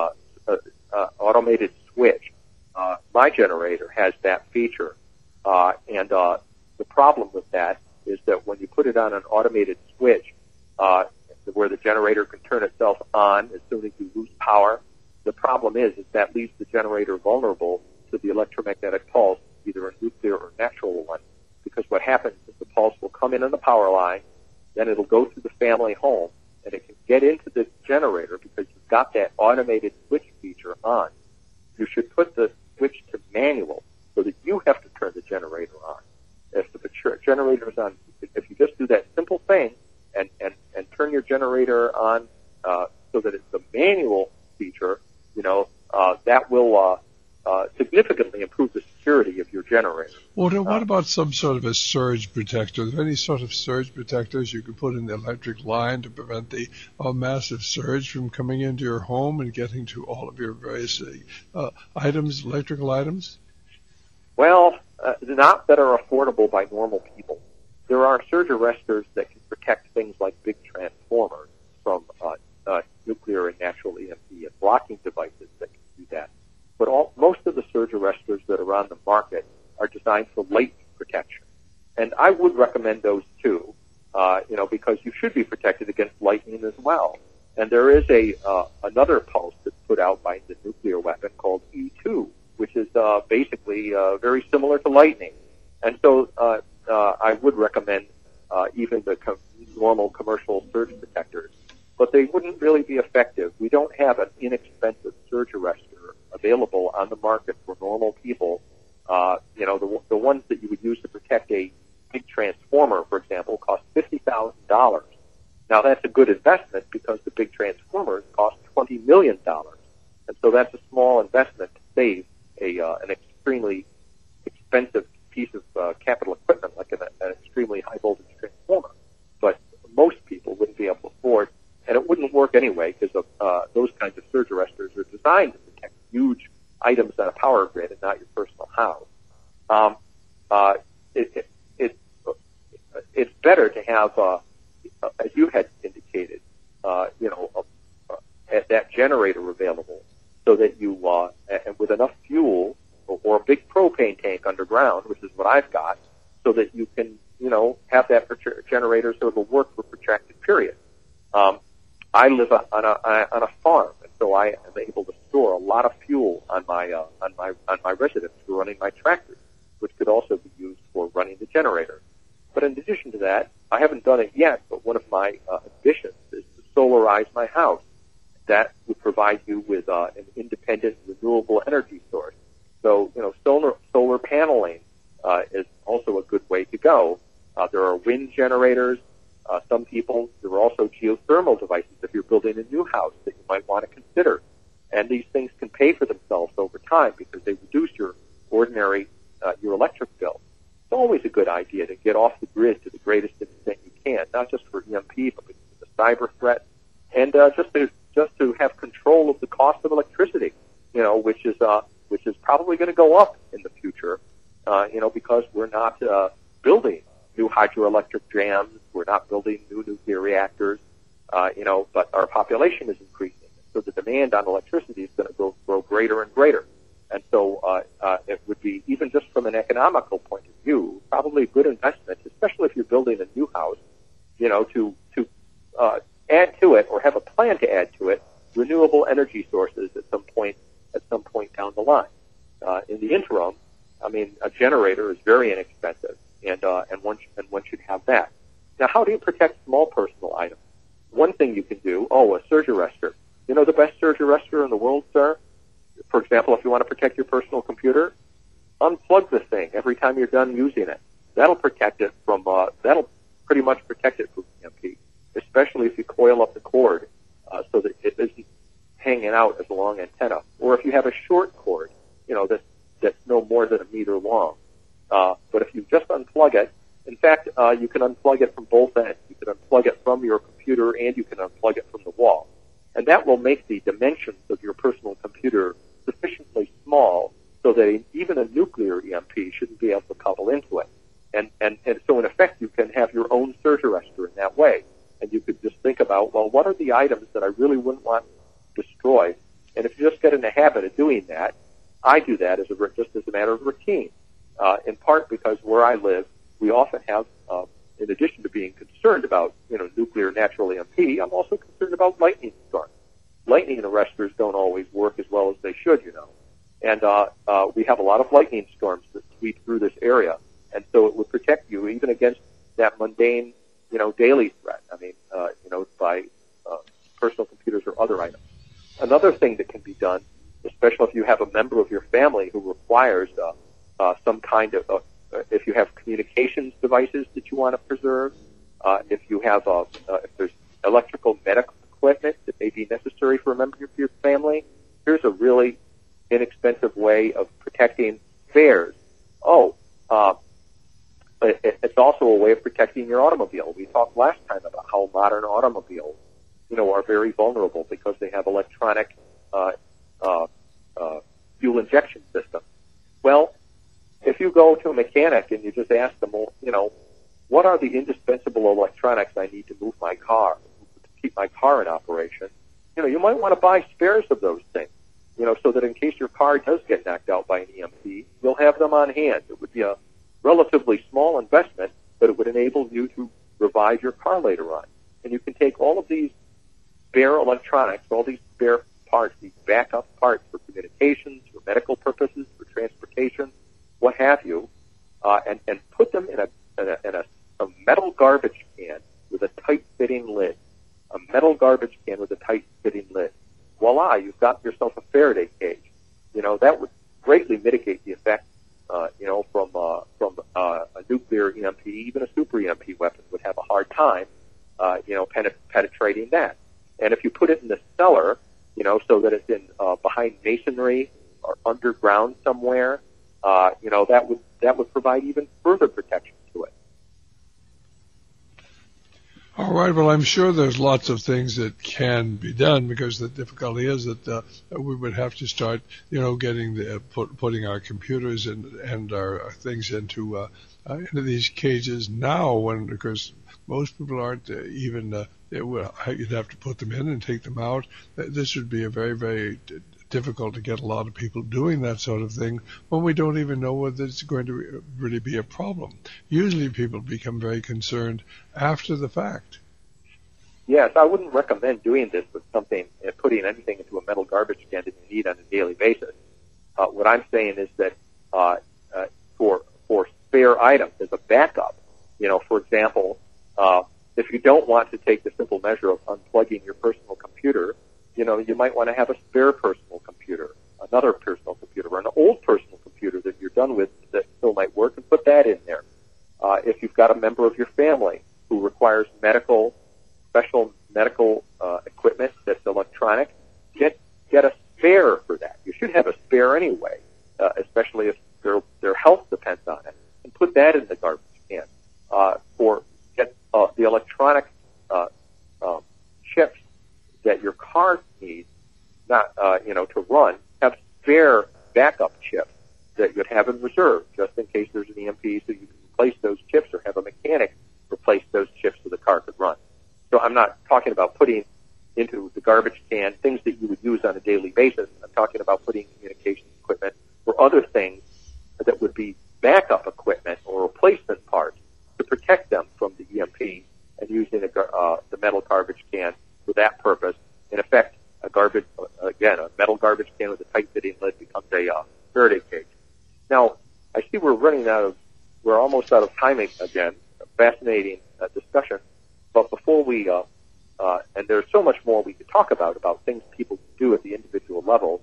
switch. My generator has that feature, and the problem with that is that when you put it on an automated switch, where the generator can turn itself on as soon as you lose power, the problem is that leaves the generator vulnerable to the electromagnetic pulse, either a nuclear or natural one, because what happens is the pulse will come in on the power line, then it'll go through the family home, and it can get into the generator because you've got that automated switch feature on. You should put the switch to manual so that you have to turn the generator on. If the generator is on, if you just do that simple thing and turn your generator on so that it's a manual feature, that will significantly improve the security of your generator. What about some sort of a surge protector? Are there any sort of surge protectors you could put in the electric line to prevent the massive surge from coming into your home and getting to all of your various items, electrical items? Well, not that are affordable by normal people. There are surge arresters that can protect things like big transformers from nuclear and natural EMP and blocking devices that can do that. But most of the surge arresters that are on the market are designed for latent protection. And I would recommend those too, because you should be protected against lightning as well. And there is another pulse that's put out by the nuclear weapon called E2, which is basically very similar to lightning. And so I would recommend even the normal commercial surge protectors. But they wouldn't really be effective. We don't have an inexpensive surge arrestor available on the market for normal people. The ones that you would use to protect a big transformer, for example, cost $50,000. Now that's a good investment because the big transformers cost $20 million. And so that's a small investment to save an extremely expensive piece of capital equipment like an extremely high voltage transformer. But most people wouldn't be able to afford, and it wouldn't work anyway because those kinds of surge arresters are designed to protect huge items on a power grid and not your personal house. It's better to have, as you had indicated, that generator available so that you, and with enough fuel or a big propane tank underground, which is what I've got, so that you can, have that generator so it'll work for a protracted period. I live on a farm, and so I am able to store a lot of fuel on my residence for running my tractors, which could also be used for running the generator. But in addition to that, I haven't done it yet, but one of my ambitions is to solarize my house. That would provide you with an independent, renewable energy source. So, solar paneling is also a good way to go. There are wind generators. There are also geothermal devices if you're building a new house that you might want to consider. And these things can pay for themselves over time because they reduce your your electric bill. It's always a good idea to get off the grid to the greatest extent you can, not just for EMP, but because of the cyber threat, and just to have control of the cost of electricity, which is probably going to go up in the future, because we're not building new hydroelectric dams, we're not building new nuclear reactors, but our population is increasing, so the demand on electricity is going to grow greater and greater. And so it would be, even just from an economical point of view, probably a good investment, especially if you're building a new house, to add to it or have a plan to add to it renewable energy sources at some point down the line. In the interim, a generator is very inexpensive, and one should have that. Now, how do you protect small personal items? one thing you can do, a surge arrestor. You know the best surge arrestor in the world, sir? For example, if you want to protect your personal computer, unplug the thing every time you're done using it. That'll protect it from, that'll pretty much protect it from EMP, especially if you coil up the cord so that it isn't hanging out as a long antenna. Or if you have a short cord, that's no more than a meter long. But if you just unplug it, in fact, you can unplug it from both ends. You can unplug it from your computer and you can unplug it from the wall. And that will make the dimensions of your personal computer sufficiently small so that even a nuclear EMP shouldn't be able to couple into it. And so in effect, you can have your own surge arrestor in that way. And you could just think about, well, what are the items that I really wouldn't want destroyed? And if you just get in the habit of doing that, I do that just as a matter of routine. In part because where I live, we often have, in addition to being concerned about, nuclear natural EMP, I'm also concerned about lightning storms. Lightning arresters don't always work as well as they should, And we have a lot of lightning storms that sweep through this area. And so it would protect you even against that mundane, daily threat. I mean, by personal computers or other items. Another thing that can be done, especially if you have a member of your family who requires some kind of, if you have communications devices that you want to preserve, if you have, if there's electrical medical equipment that may be necessary for a member of your family, here's a really inexpensive way of protecting spares. It's also a way of protecting your automobile. We talked last time about how modern automobiles, are very vulnerable because they have electronic fuel injection systems. Well, if you go to a mechanic and you just ask them, what are the indispensable electronics I need to move my car, to keep my car in operation, you might want to buy spares of those things, so that in case your car does get knocked out by an EMP, you'll have them on hand. It would be a relatively small investment, but it would enable you to revive your car later on. And you can take all of these spare electronics, all these spare parts, these backup parts for communications, for medical purposes, for transportation, what have you, and put them in a metal garbage can with a tight-fitting lid. A metal garbage can with a tight-fitting lid. Voila, you've got yourself a Faraday cage. That would greatly mitigate the effect, from a nuclear EMP. Even a super EMP weapon would have a hard time, penetrating that. And if you put it in the cellar, so that it's in behind masonry or underground somewhere, that would provide even further protection to it. All right. Well, I'm sure there's lots of things that can be done because the difficulty is that we would have to start, getting putting our computers and our things into these cages now, because most people aren't even. You'd have to put them in and take them out. This would be a very, very difficult to get a lot of people doing that sort of thing when we don't even know whether it's going to really be a problem. Usually people become very concerned after the fact. Yes, I wouldn't recommend doing this with something, putting anything into a metal garbage can that you need on a daily basis. What I'm saying is that for spare items as a backup, for example, if you don't want to take the simple measure of unplugging your personal computer, you might want to have a spare personal computer, another personal computer, or an old personal computer that you're done with that still might work, and put that in there. If you've got a member of your family who requires special medical equipment that's electronic, get a spare for that. You should have a spare anyway, especially if their health depends on it, and put that in the garbage can. Get the electronic chips that your car needs, to run, have spare backup chips that you'd have in reserve just in case there's an EMP, so you can replace those chips or have a mechanic replace those chips so the car could run. So I'm not talking about putting into the garbage can things that you would use on a daily basis. I'm talking about putting communications equipment or other things that would be backup equipment or replacement parts to protect them from the EMP, and using the metal garbage can for that purpose. In effect, a metal garbage can with a tight-fitting lid becomes a Faraday cage. Now, I see we're almost out of time again. A fascinating discussion. But before we and there's so much more we could talk about things people do at the individual level.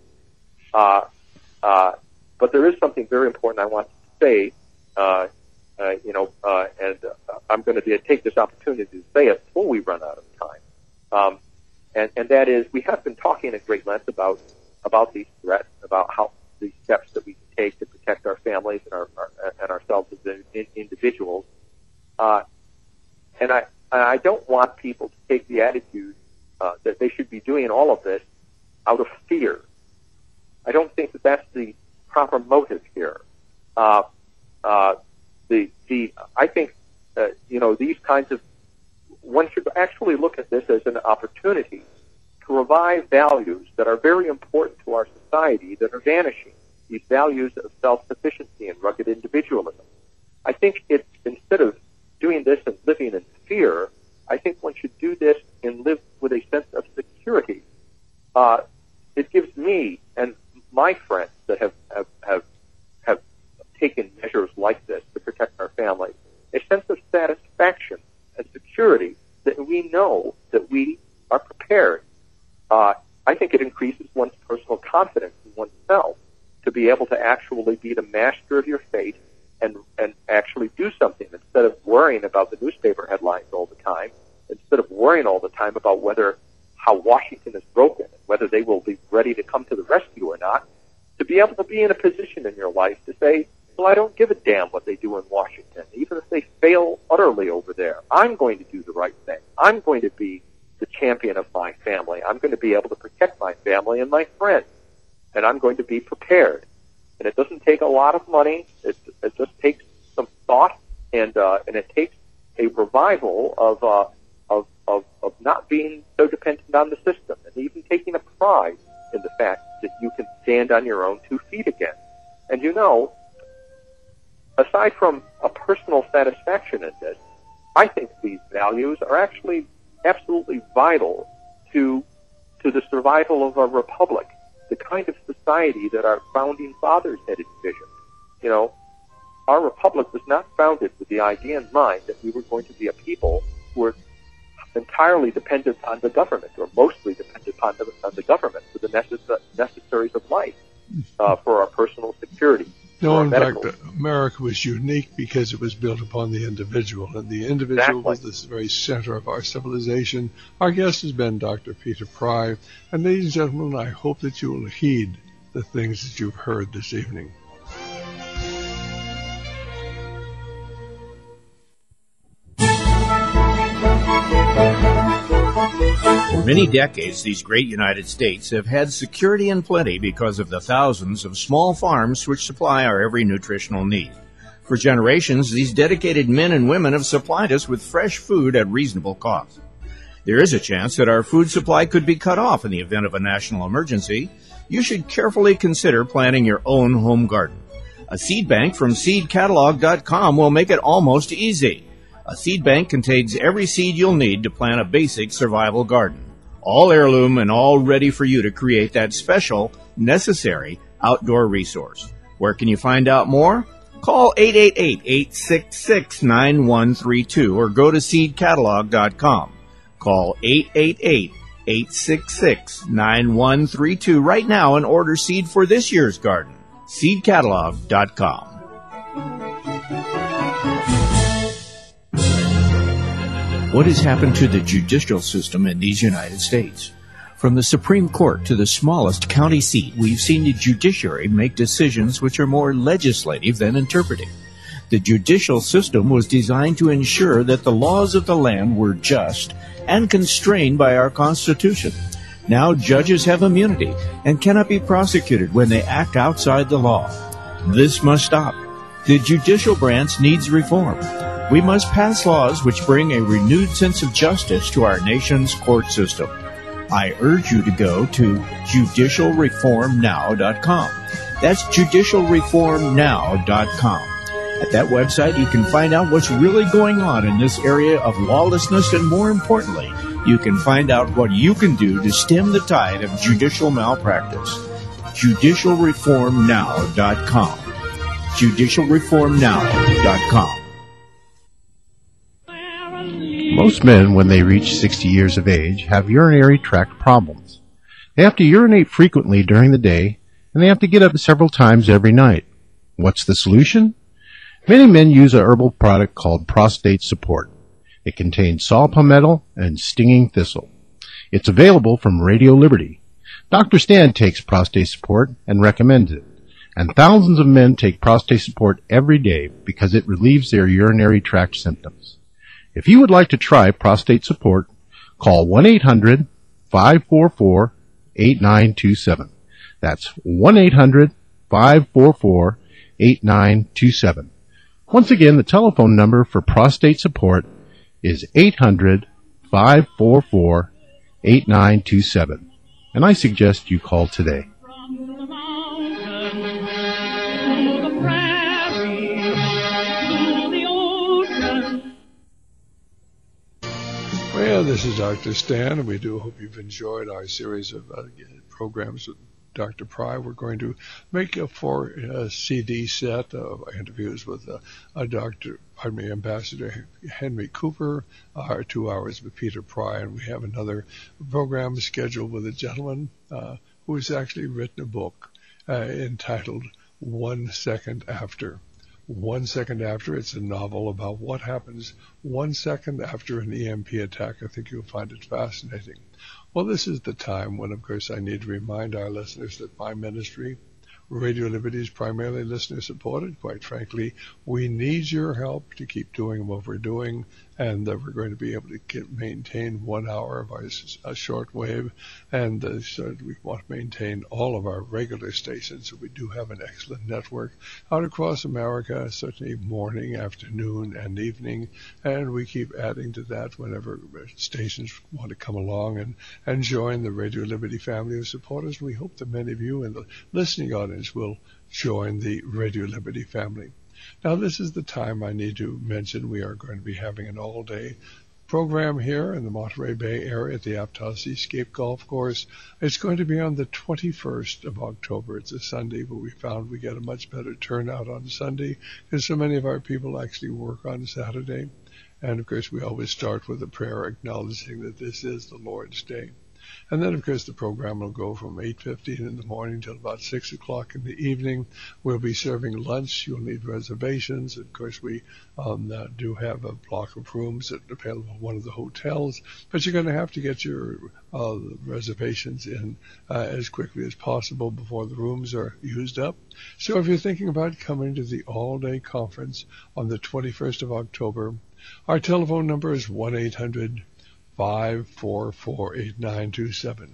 But there is something very important I want to say, and I'm going to take this opportunity to say it before we run out of time. And that is, we have been talking at great length about these threats, about how the steps that we can take to protect our families and ourselves as individuals. And I don't want people to take the attitude that they should be doing all of this out of fear. I don't think that that's the proper motive here. I think these kinds of, one should actually look at this as an opportunity to revive values that are very important to our society that are vanishing. These values of self-sufficiency and rugged individualism. I think it's, instead of doing this and living in fear, I think one should do this and live with a sense of security. It gives me and my friends that have taken measures like this to protect our families a sense of satisfaction and security that we know that we are prepared. I think it increases one's personal confidence in oneself to be able to actually be the master of your fate and actually do something instead of worrying about the newspaper headlines all the time, instead of worrying all the time about how Washington is broken and whether they will be ready to come to the rescue or not, to be able to be in a position in your life to say, well, I don't give a damn what they do in Washington. Even if they fail utterly over there, I'm going to do the right thing. I'm going to be the champion of my family. I'm going to be able to protect my family and my friends. And I'm going to be prepared. And it doesn't take a lot of money. It just takes some thought, and it takes a revival of not being so dependent on the system, and even taking a pride in the fact that you can stand on your own 2 feet again. And aside from a personal satisfaction in this, I think these values are actually absolutely vital to the survival of our republic, the kind of society that our founding fathers had envisioned. Our republic was not founded with the idea in mind that we were going to be a people who were entirely dependent on the government, or mostly dependent on the government for the necessaries of life, for our personal security. No, in fact, America was unique because it was built upon the individual, and the individual was the very center of our civilization. Our guest has been Dr. Peter Pry, and ladies and gentlemen, I hope that you will heed the things that you've heard this evening. For many decades, these great United States have had security and plenty because of the thousands of small farms which supply our every nutritional need. For generations, these dedicated men and women have supplied us with fresh food at reasonable cost. There is a chance that our food supply could be cut off in the event of a national emergency. You should carefully consider planting your own home garden. A seed bank from seedcatalog.com will make it almost easy. A seed bank contains every seed you'll need to plant a basic survival garden. All heirloom and all ready for you to create that special, necessary outdoor resource. Where can you find out more? Call 888-866-9132 or go to seedcatalog.com. Call 888-866-9132 right now and order seed for this year's garden. seedcatalog.com. What has happened to the judicial system in these United States? From the Supreme Court to the smallest county seat, we've seen the judiciary make decisions which are more legislative than interpretive. The judicial system was designed to ensure that the laws of the land were just and constrained by our Constitution. Now judges have immunity and cannot be prosecuted when they act outside the law. This must stop. The judicial branch needs reform. We must pass laws which bring a renewed sense of justice to our nation's court system. I urge you to go to judicialreformnow.com. That's judicialreformnow.com. At that website, you can find out what's really going on in this area of lawlessness, and more importantly, you can find out what you can do to stem the tide of judicial malpractice. judicialreformnow.com. judicialreformnow.com. Most men, when they reach 60 years of age, have urinary tract problems. They have to urinate frequently during the day, and they have to get up several times every night. What's the solution? Many men use a herbal product called Prostate Support. It contains saw palmetto and stinging thistle. It's available from Radio Liberty. Dr. Stan takes Prostate Support and recommends it. And thousands of men take Prostate Support every day because it relieves their urinary tract symptoms. If you would like to try Prostate Support, call 1-800-544-8927. That's 1-800-544-8927. Once again, the telephone number for Prostate Support is 800-544-8927. And I suggest you call today. Well, this is Dr. Stan, and we do hope you've enjoyed our series of programs with Dr. Pry. We're going to make a CD set of interviews with Ambassador Henry Cooper, our 2 hours with Peter Pry, and we have another program scheduled with a gentleman who has actually written a book entitled 1 Second After. 1 second after, it's a novel about what happens 1 second after an EMP attack. I think you'll find it fascinating. Well, this is the time when, of course, I need to remind our listeners that my ministry, Radio Liberty, is primarily listener-supported. Quite frankly, we need your help to keep doing what we're doing, and we're going to be able to maintain 1 hour of our shortwave, and so we want to maintain all of our regular stations. So we do have an excellent network out across America, certainly morning, afternoon, and evening, and we keep adding to that whenever stations want to come along and join the Radio Liberty family of supporters. We hope that many of you in the listening audience will join the Radio Liberty family. Now, this is the time I need to mention we are going to be having an all-day program here in the Monterey Bay area at the Aptos Seascape Golf Course. It's going to be on the 21st of October. It's a Sunday, but we found we get a much better turnout on Sunday because so many of our people actually work on Saturday. And, of course, we always start with a prayer acknowledging that this is the Lord's Day. And then, of course, the program will go from 8:15 in the morning till about 6 o'clock in the evening. We'll be serving lunch. You'll need reservations. Of course, we do have a block of rooms that are available at one of the hotels, but you're going to have to get your reservations in as quickly as possible before the rooms are used up. So if you're thinking about coming to the all-day conference on the 21st of October, our telephone number is 1-800-544-8927.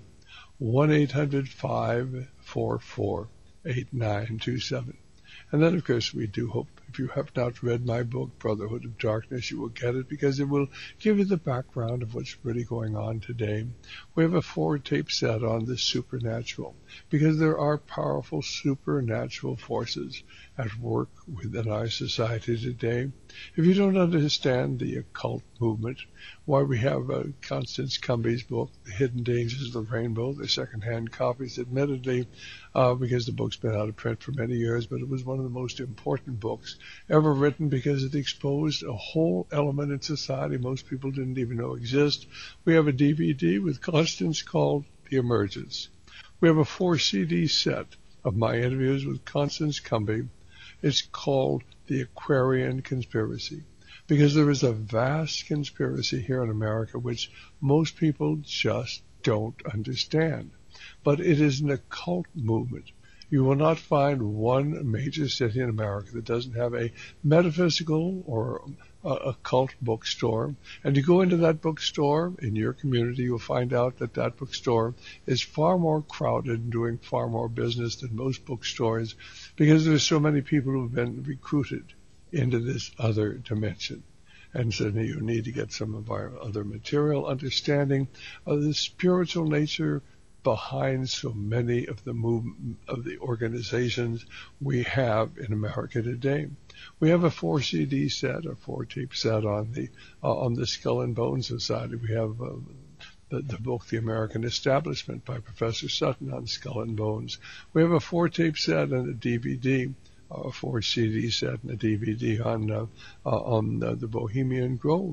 1-800-544-8927. And then, of course, we do hope if you have not read my book, Brotherhood of Darkness, you will get it because it will give you the background of what's really going on today. We have a 4-tape set on the supernatural because there are powerful supernatural forces at work within our society today. If you don't understand the occult movement, why we have Constance Cumby's book, The Hidden Dangers of the Rainbow, the second-hand copies, admittedly, because the book's been out of print for many years, but it was one of the most important books ever written because it exposed a whole element in society most people didn't even know exist. We have a DVD with Constance called The Emergence. We have a 4-CD set of my interviews with Constance Cumby. It's called The Aquarian Conspiracy, because there is a vast conspiracy here in America which most people just don't understand. But it is an occult movement. You will not find one major city in America that doesn't have a metaphysical or occult bookstore. And you go into that bookstore in your community, you'll find out that that bookstore is far more crowded and doing far more business than most bookstores because there's so many people who have been recruited into this other dimension. And so you need to get some of our other material understanding of the spiritual nature behind so many of the movement of the organizations we have in America today. We have a 4-CD set, a 4-tape set on the Skull and Bones Society. We have the book, The American Establishment, by Professor Sutton on Skull and Bones. We have a 4-tape set and a DVD, a 4-CD set and a DVD on the Bohemian Grove.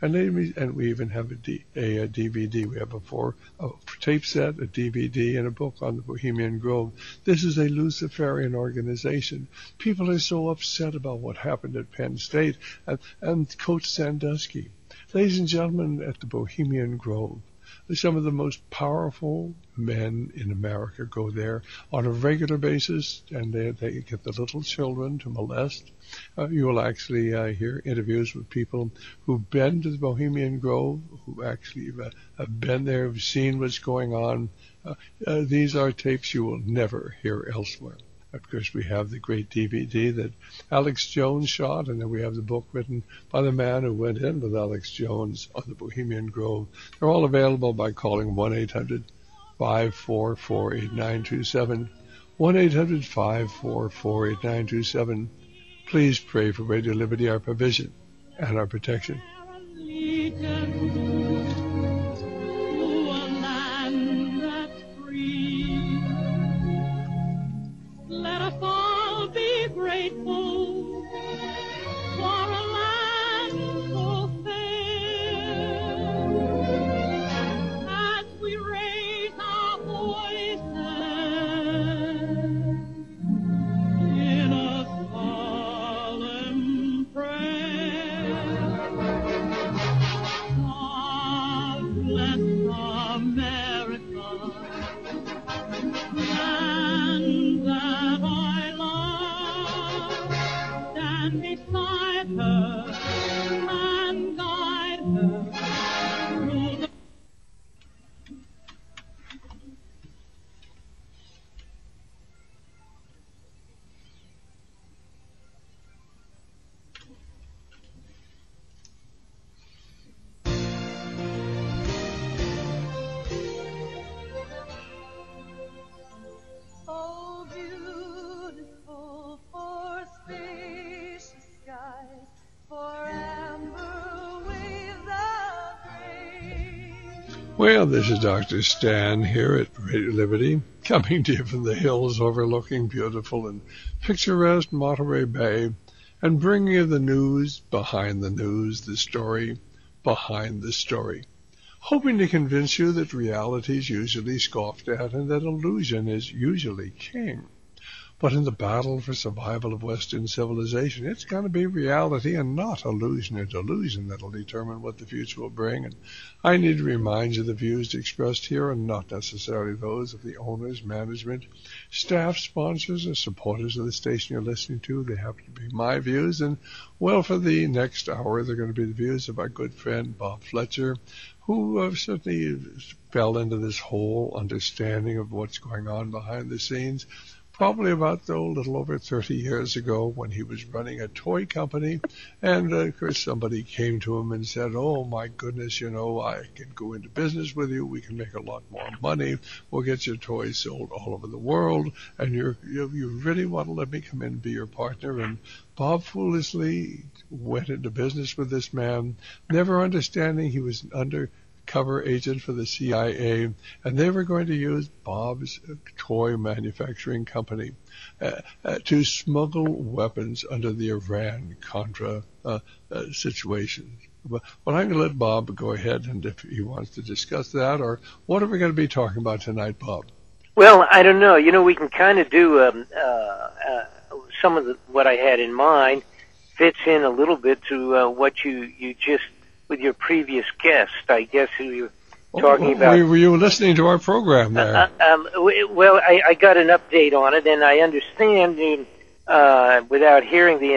And we even have a DVD. We have a tape set, a DVD, and a book on the Bohemian Grove. This is a Luciferian organization. People are so upset about what happened at Penn State and Coach Sandusky. Ladies and gentlemen, at the Bohemian Grove, some of the most powerful men in America go there on a regular basis, and they get the little children to molest. You will actually hear interviews with people who've been to the Bohemian Grove, who actually have been there, have seen what's going on. These are tapes you will never hear elsewhere. Of course, we have the great DVD that Alex Jones shot, and then we have the book written by the man who went in with Alex Jones on the Bohemian Grove. They're all available by calling 1-800-544-8927, 1-800-544-8927. Please pray for Radio Liberty, our provision and our protection. Grateful for a land so fair, as we raise our voices in a solemn prayer. God bless America, land that I love. Stand beside her and guide her through the oh, beautiful for spacious skies, for amber waves of grain. Well, this is Dr. Stan here at Radio Liberty, coming to you from the hills overlooking beautiful and picturesque Monterey Bay, and bringing you the news behind the news, the story behind the story, hoping to convince you that reality is usually scoffed at and that illusion is usually king. But in the battle for survival of Western civilization, it's going to be reality and not illusion or delusion that will determine what the future will bring. And I need to remind you the views expressed here are not necessarily those of the owners, management, staff, sponsors, or supporters of the station you're listening to. They happen to be my views. And, well, for the next hour, they're going to be the views of our good friend Bob Fletcher, who certainly fell into this whole understanding of what's going on behind the scenes probably about a little over 30 years ago when he was running a toy company. And, of course, somebody came to him and said, oh, my goodness, I can go into business with you. We can make a lot more money. We'll get your toys sold all over the world. And you really want to let me come in and be your partner? And Bob foolishly went into business with this man, never understanding he was an undercover agent for the CIA, and they were going to use Bob's toy manufacturing company to smuggle weapons under the Iran-Contra situation. Well, I'm going to let Bob go ahead, and if he wants to discuss that, or what are we going to be talking about tonight, Bob? Well, I don't know. We can kind of do some of what I had in mind fits in a little bit to what you just, with your previous guest, I guess, who you were talking about. Were you listening to our program there? Well, I got an update on it, and I understand, without hearing the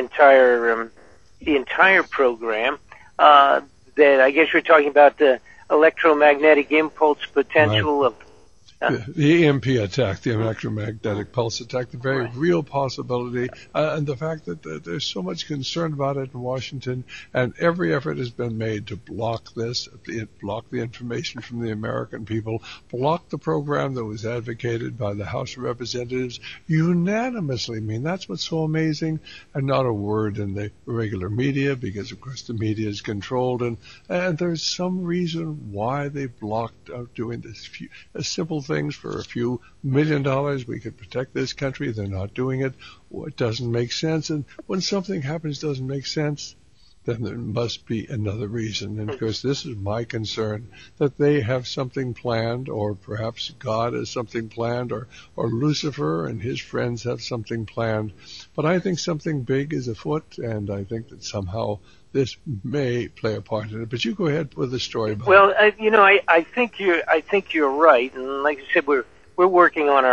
entire program, that I guess you're talking about the electromagnetic impulse potential right. of the EMP attack, the electromagnetic pulse attack, the very real possibility, and the fact that there's so much concern about it in Washington, and every effort has been made to block this, block the information from the American people, block the program that was advocated by the House of Representatives unanimously. I mean, that's what's so amazing, and not a word in the regular media, because, of course, the media is controlled, and there's some reason why they blocked out doing this simple things for a few $1 million. We could protect this country. They're not doing it. It doesn't make sense. And when something happens doesn't make sense, then there must be another reason. And of course, this is my concern, that they have something planned, or perhaps God has something planned, or Lucifer and his friends have something planned. But I think something big is afoot, and I think that somehow this may play a part in it. But you go ahead with the story. Bob. Well, I think you're right, and like I said, we're working on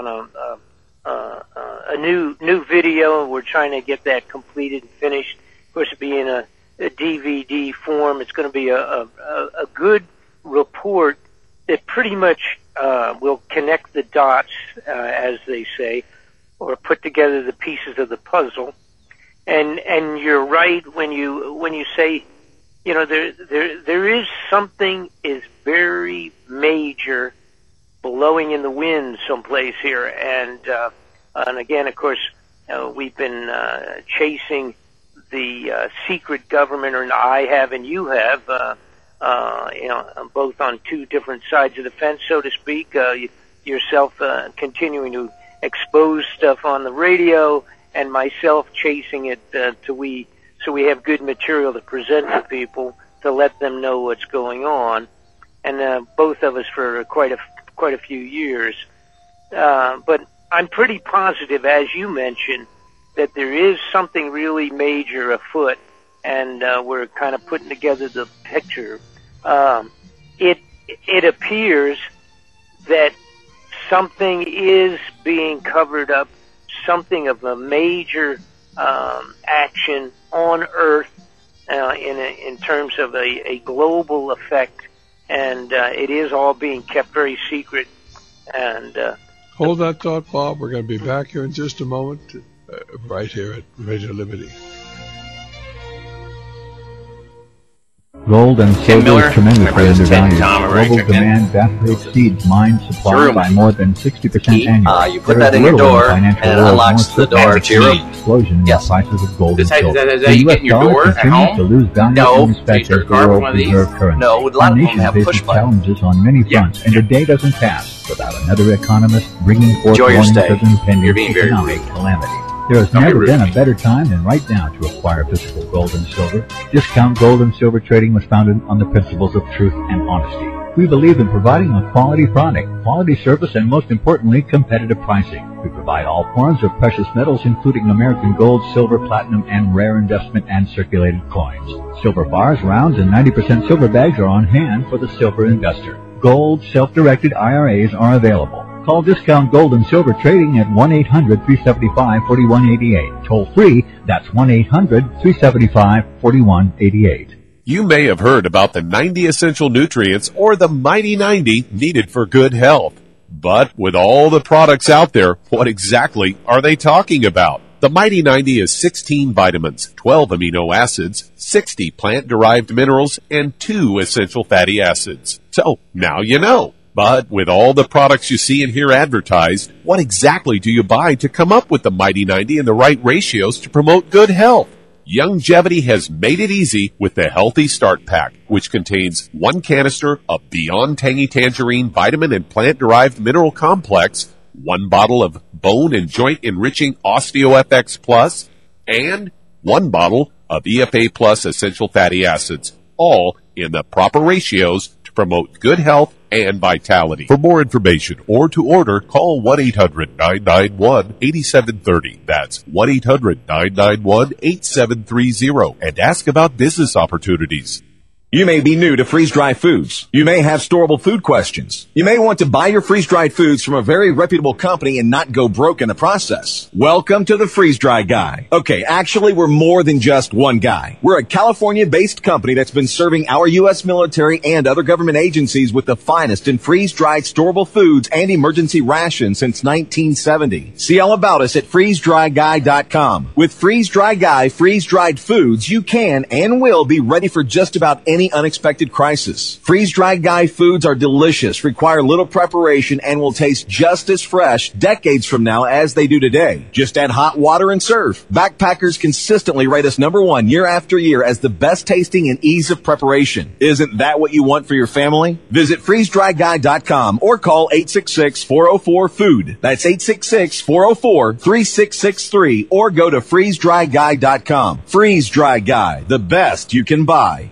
a new video. We're trying to get that completed and finished. Of course, it'll be in a DVD form. It's going to be a good report that pretty much will connect the dots, as they say, or put together the pieces of the puzzle. And you're right when you say, there is something is very major blowing in the wind someplace here, and again, of course, we've been chasing the secret government, or I have and you have, both on two different sides of the fence, so to speak. Yourself continuing to expose stuff on the radio, and myself chasing it so we have good material to present to people to let them know what's going on, and both of us for quite a few years. But I'm pretty positive, as you mentioned, that there is something really major afoot, and we're kind of putting together the picture. It appears that something is being covered up, something of a major action on Earth in terms of a global effect, and it is all being kept very secret. And hold that thought, Bob. We're going to be back here in just a moment, right here at Radio Liberty. Gold and silver Miller, is tremendously undervalued. Tom, Global demand vastly exceeds mine supply by more than 60% annually. You put that in your door, and it unlocks the door to your room. Explosion in the prices of gold and silver. Is that you get in your door at home? To lose value No. and respect Do you as the world preserve currency. No, a lot Our of them nation have faces push buttons. challenges on many fronts, and a day doesn't pass without another economist bringing forth Enjoy your warnings stay. of impending You're being very economic rude. calamity. There has Don't be never rude been to a me. better time than right now to acquire physical gold and silver. Discount Gold and Silver Trading was founded on the principles of truth and honesty. We believe in providing a quality product, quality service, and most importantly, competitive pricing. We provide all forms of precious metals, including American gold, silver, platinum, and rare investment and circulated coins. Silver bars, rounds, and 90% silver bags are on hand for the silver investor. Gold, self-directed IRAs are available. Call Discount Gold and Silver Trading at 1-800-375-4188. Toll free, that's 1-800-375-4188. You may have heard about the 90 essential nutrients or the Mighty 90 needed for good health. But with all the products out there, what exactly are they talking about? The Mighty 90 is 16 vitamins, 12 amino acids, 60 plant-derived minerals, and 2 essential fatty acids. So, now you know. But with all the products you see and hear advertised, what exactly do you buy to come up with the Mighty 90 and the right ratios to promote good health? Youngevity has made it easy with the Healthy Start Pack, which contains 1 canister of Beyond Tangy Tangerine Vitamin and Plant-Derived Mineral Complex, 1 bottle of Bone and Joint Enriching OsteoFX Plus, and 1 bottle of EFA Plus Essential Fatty Acids, all in the proper ratios to promote good health and vitality. For more information or to order, call 1-800-991-8730. That's 1-800-991-8730 and ask about business opportunities. You may be new to freeze-dried foods. You may have storable food questions. You may want to buy your freeze-dried foods from a very reputable company and not go broke in the process. Welcome to the Freeze-Dry Guy. Okay, actually, we're more than just one guy. We're a California-based company that's been serving our U.S. military and other government agencies with the finest in freeze-dried storable foods and emergency rations since 1970. See all about us at freezedryguy.com. With Freeze-Dry Guy freeze-dried foods, you can and will be ready for just about any any unexpected crisis. Freeze-dried Guy foods are delicious, require little preparation, and will taste just as fresh decades from now as they do today. Just add hot water and serve. Backpackers consistently rate us number one year after year as the best tasting and ease of preparation. Isn't that what you want for your family? Visit freezedryguy.com or call 866-404-FOOD. That's 866-404-3663 or go to freezedryguy.com. Freeze Dry Guy, the best you can buy.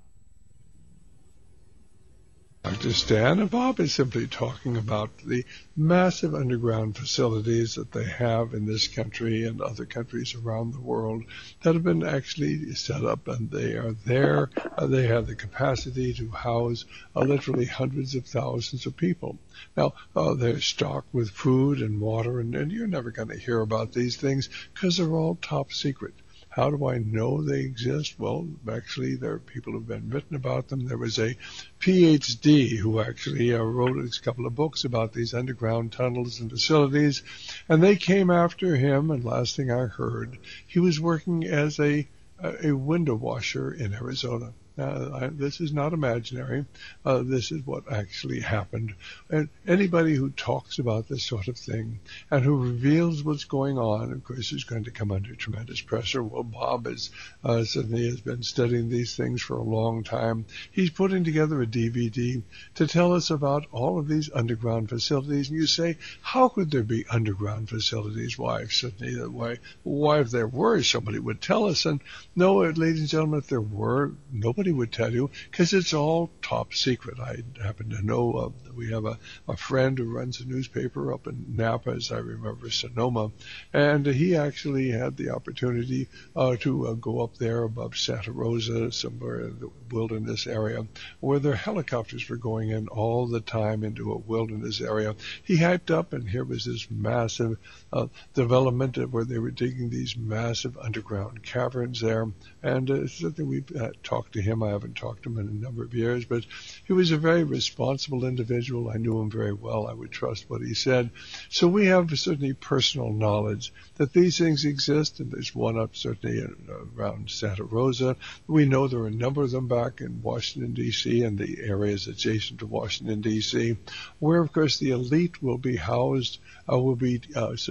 Dr. Stan and Bob is simply talking about the massive underground facilities that they have in this country and other countries around the world that have been actually set up, and they are there. They have the capacity to house literally hundreds of thousands of people. Now, they're stocked with food and water, and you're never going to hear about these things because they're all top secret. How do I know they exist? Well, actually, there are people who have been written about them. There was a PhD who actually wrote a couple of books about these underground tunnels and facilities, and they came after him, and last thing I heard, he was working as a window washer in Arizona. This is not imaginary. This is what actually happened. And anybody who talks about this sort of thing and who reveals what's going on, of course, is going to come under tremendous pressure. Well, Bob certainly has been studying these things for a long time. He's putting together a DVD to tell us about all of these underground facilities. And you say, how could there be underground facilities? Why, certainly, why if there were, somebody would tell us. And no, ladies and gentlemen, if there were, nobody would tell you, because it's all top secret. I happen to know we have a friend who runs a newspaper up in Napa, as I remember, Sonoma, and he actually had the opportunity to go up there above Santa Rosa, somewhere in the wilderness area, where their helicopters were going in all the time into a wilderness area. He hyped up, and here was this massive development where they were digging these massive underground caverns there, and something we've talked to him. I haven't talked to him in a number of years, but he was a very responsible individual. I knew him very well. I would trust what he said. So we have certainly personal knowledge that these things exist, and there's one up certainly around Santa Rosa. We know there are a number of them back in Washington, D.C., and the areas adjacent to Washington, D.C., where, of course, the elite will be housed, will be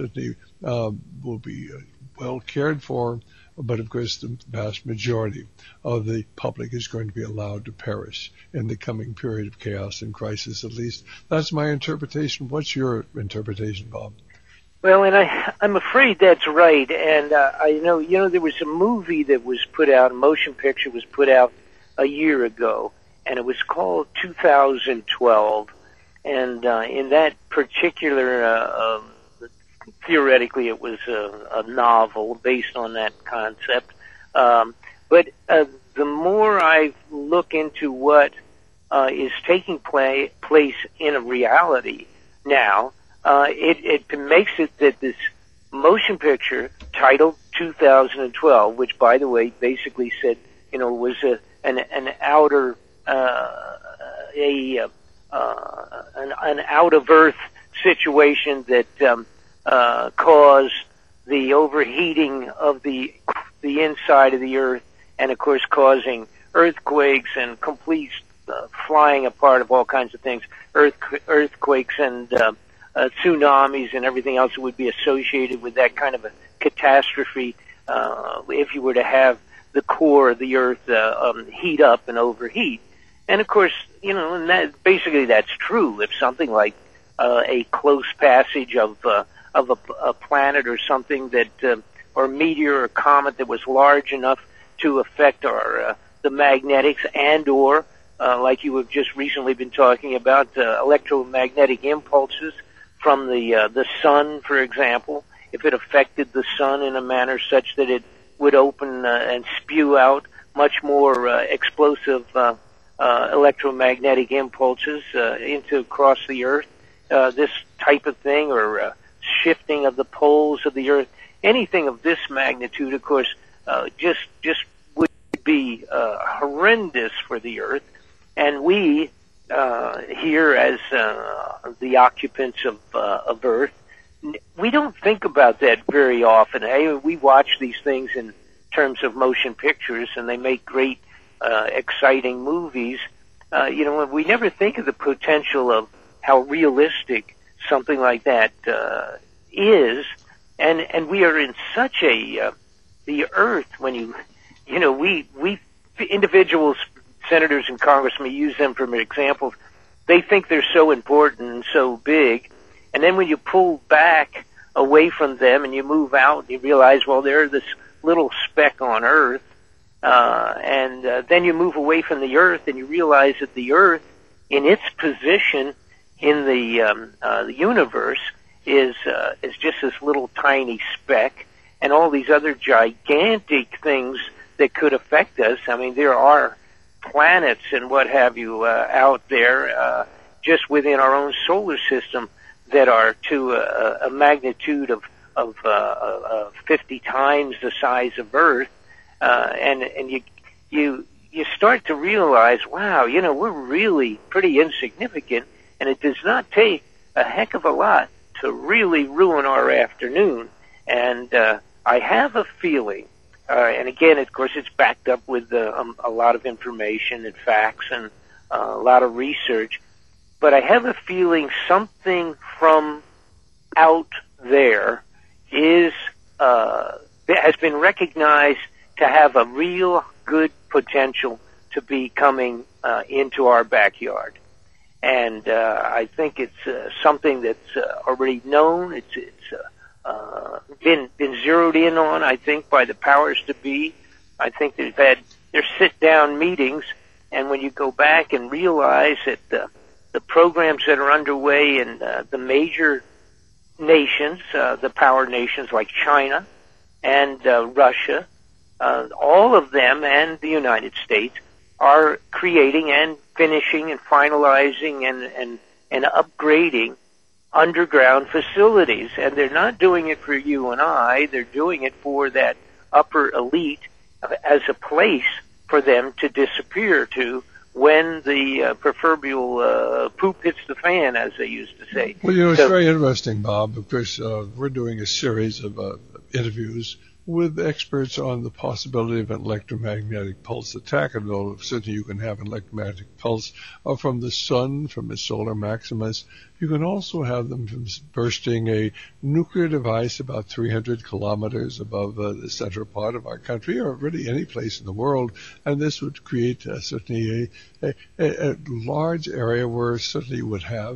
well cared for, but of course the vast majority of the public is going to be allowed to perish in the coming period of chaos and crisis. At least that's my interpretation. What's your interpretation, Bob? Well, and I'm afraid that's right. And I know, there was a movie that was put out, a motion picture was put out a year ago, and it was called 2012. And in that particular theoretically, it was a novel based on that concept. But the more I look into what is taking place in a reality now, it makes it that this motion picture titled 2012, which, by the way, basically said, was an outer an out of Earth situation that cause the overheating of the inside of the Earth, and of course causing earthquakes and complete flying apart of all kinds of things, earthquakes and tsunamis and everything else that would be associated with that kind of a catastrophe if you were to have the core of the Earth heat up and overheat. And of course, and that basically that's true. If something like a close passage of a planet or something that, or meteor or comet that was large enough to affect the magnetics and/or, like you have just recently been talking about, electromagnetic impulses from the sun, for example. If it affected the sun in a manner such that it would open and spew out much more explosive electromagnetic impulses across the Earth, this type of thing, or shifting of the poles of the Earth, anything of this magnitude, of course, just would be horrendous for the Earth. And we here, as the occupants of Earth, we don't think about that very often. We watch these things in terms of motion pictures, and they make great exciting movies. We never think of the potential of how realistic something like that is, and we are in such a the Earth. When we individuals, senators and congressmen, use them for examples. They think they're so important and so big, and then when you pull back away from them and you move out, you realize, well, they're this little speck on Earth, and then you move away from the Earth and you realize that the Earth, in its position in the universe, is just this little tiny speck, and all these other gigantic things that could affect us. I mean, there are planets and what have you out there just within our own solar system that are to a magnitude of 50 times the size of Earth, and you start to realize, wow, we're really pretty insignificant, and it does not take a heck of a lot to really ruin our afternoon. And I have a feeling, and again, of course, it's backed up with a lot of information and facts and a lot of research, but I have a feeling something from out there has been recognized to have a real good potential to be coming into our backyard. And I think it's something that's already known. It's been zeroed in on, I think, by the powers to be. I think they've had their sit-down meetings, and when you go back and realize that the programs that are underway in the major nations, the power nations like China and Russia, all of them and the United States are creating and finishing and finalizing and upgrading underground facilities. And they're not doing it for you and I. They're doing it for that upper elite as a place for them to disappear to when the proverbial poop hits the fan, as they used to say. Well, it's very interesting, Bob, because we're doing a series of interviews with experts on the possibility of an electromagnetic pulse attack. And though certainly you can have an electromagnetic pulse from the sun, from its solar maximus, you can also have them from bursting a nuclear device about 300 kilometers above the central part of our country, or really any place in the world. And this would create certainly a large area where certainly you would have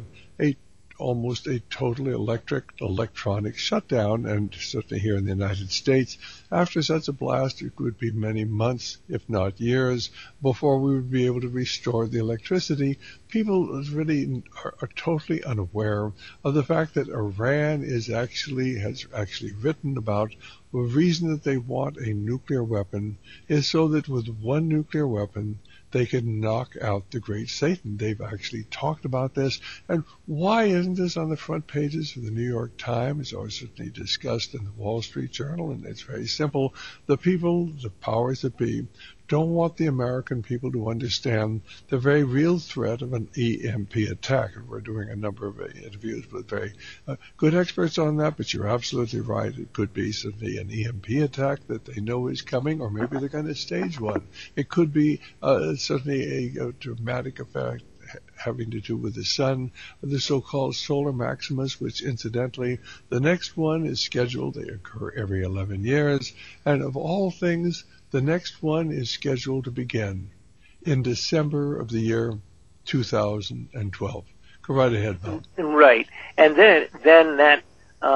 almost a totally electronic shutdown, and certainly here in the United States, after such a blast, it would be many months, if not years, before we would be able to restore the electricity. People really are totally unaware of the fact that Iran has actually written about the reason that they want a nuclear weapon is so that with one nuclear weapon, they can knock out the great Satan. They've actually talked about this. And why isn't this on the front pages of the New York Times, or certainly discussed in the Wall Street Journal? And it's very simple. The people, the powers that be, don't want the American people to understand the very real threat of an EMP attack. And we're doing a number of interviews with very good experts on that, but you're absolutely right. It could be certainly an EMP attack that they know is coming, or maybe they're going to stage one. It could be certainly a dramatic effect having to do with the sun, the so-called solar maximus, which incidentally, the next one is scheduled. They occur every 11 years. And of all things, the next one is scheduled to begin in December of the year 2012. Go right ahead, Bob. Right. And then that,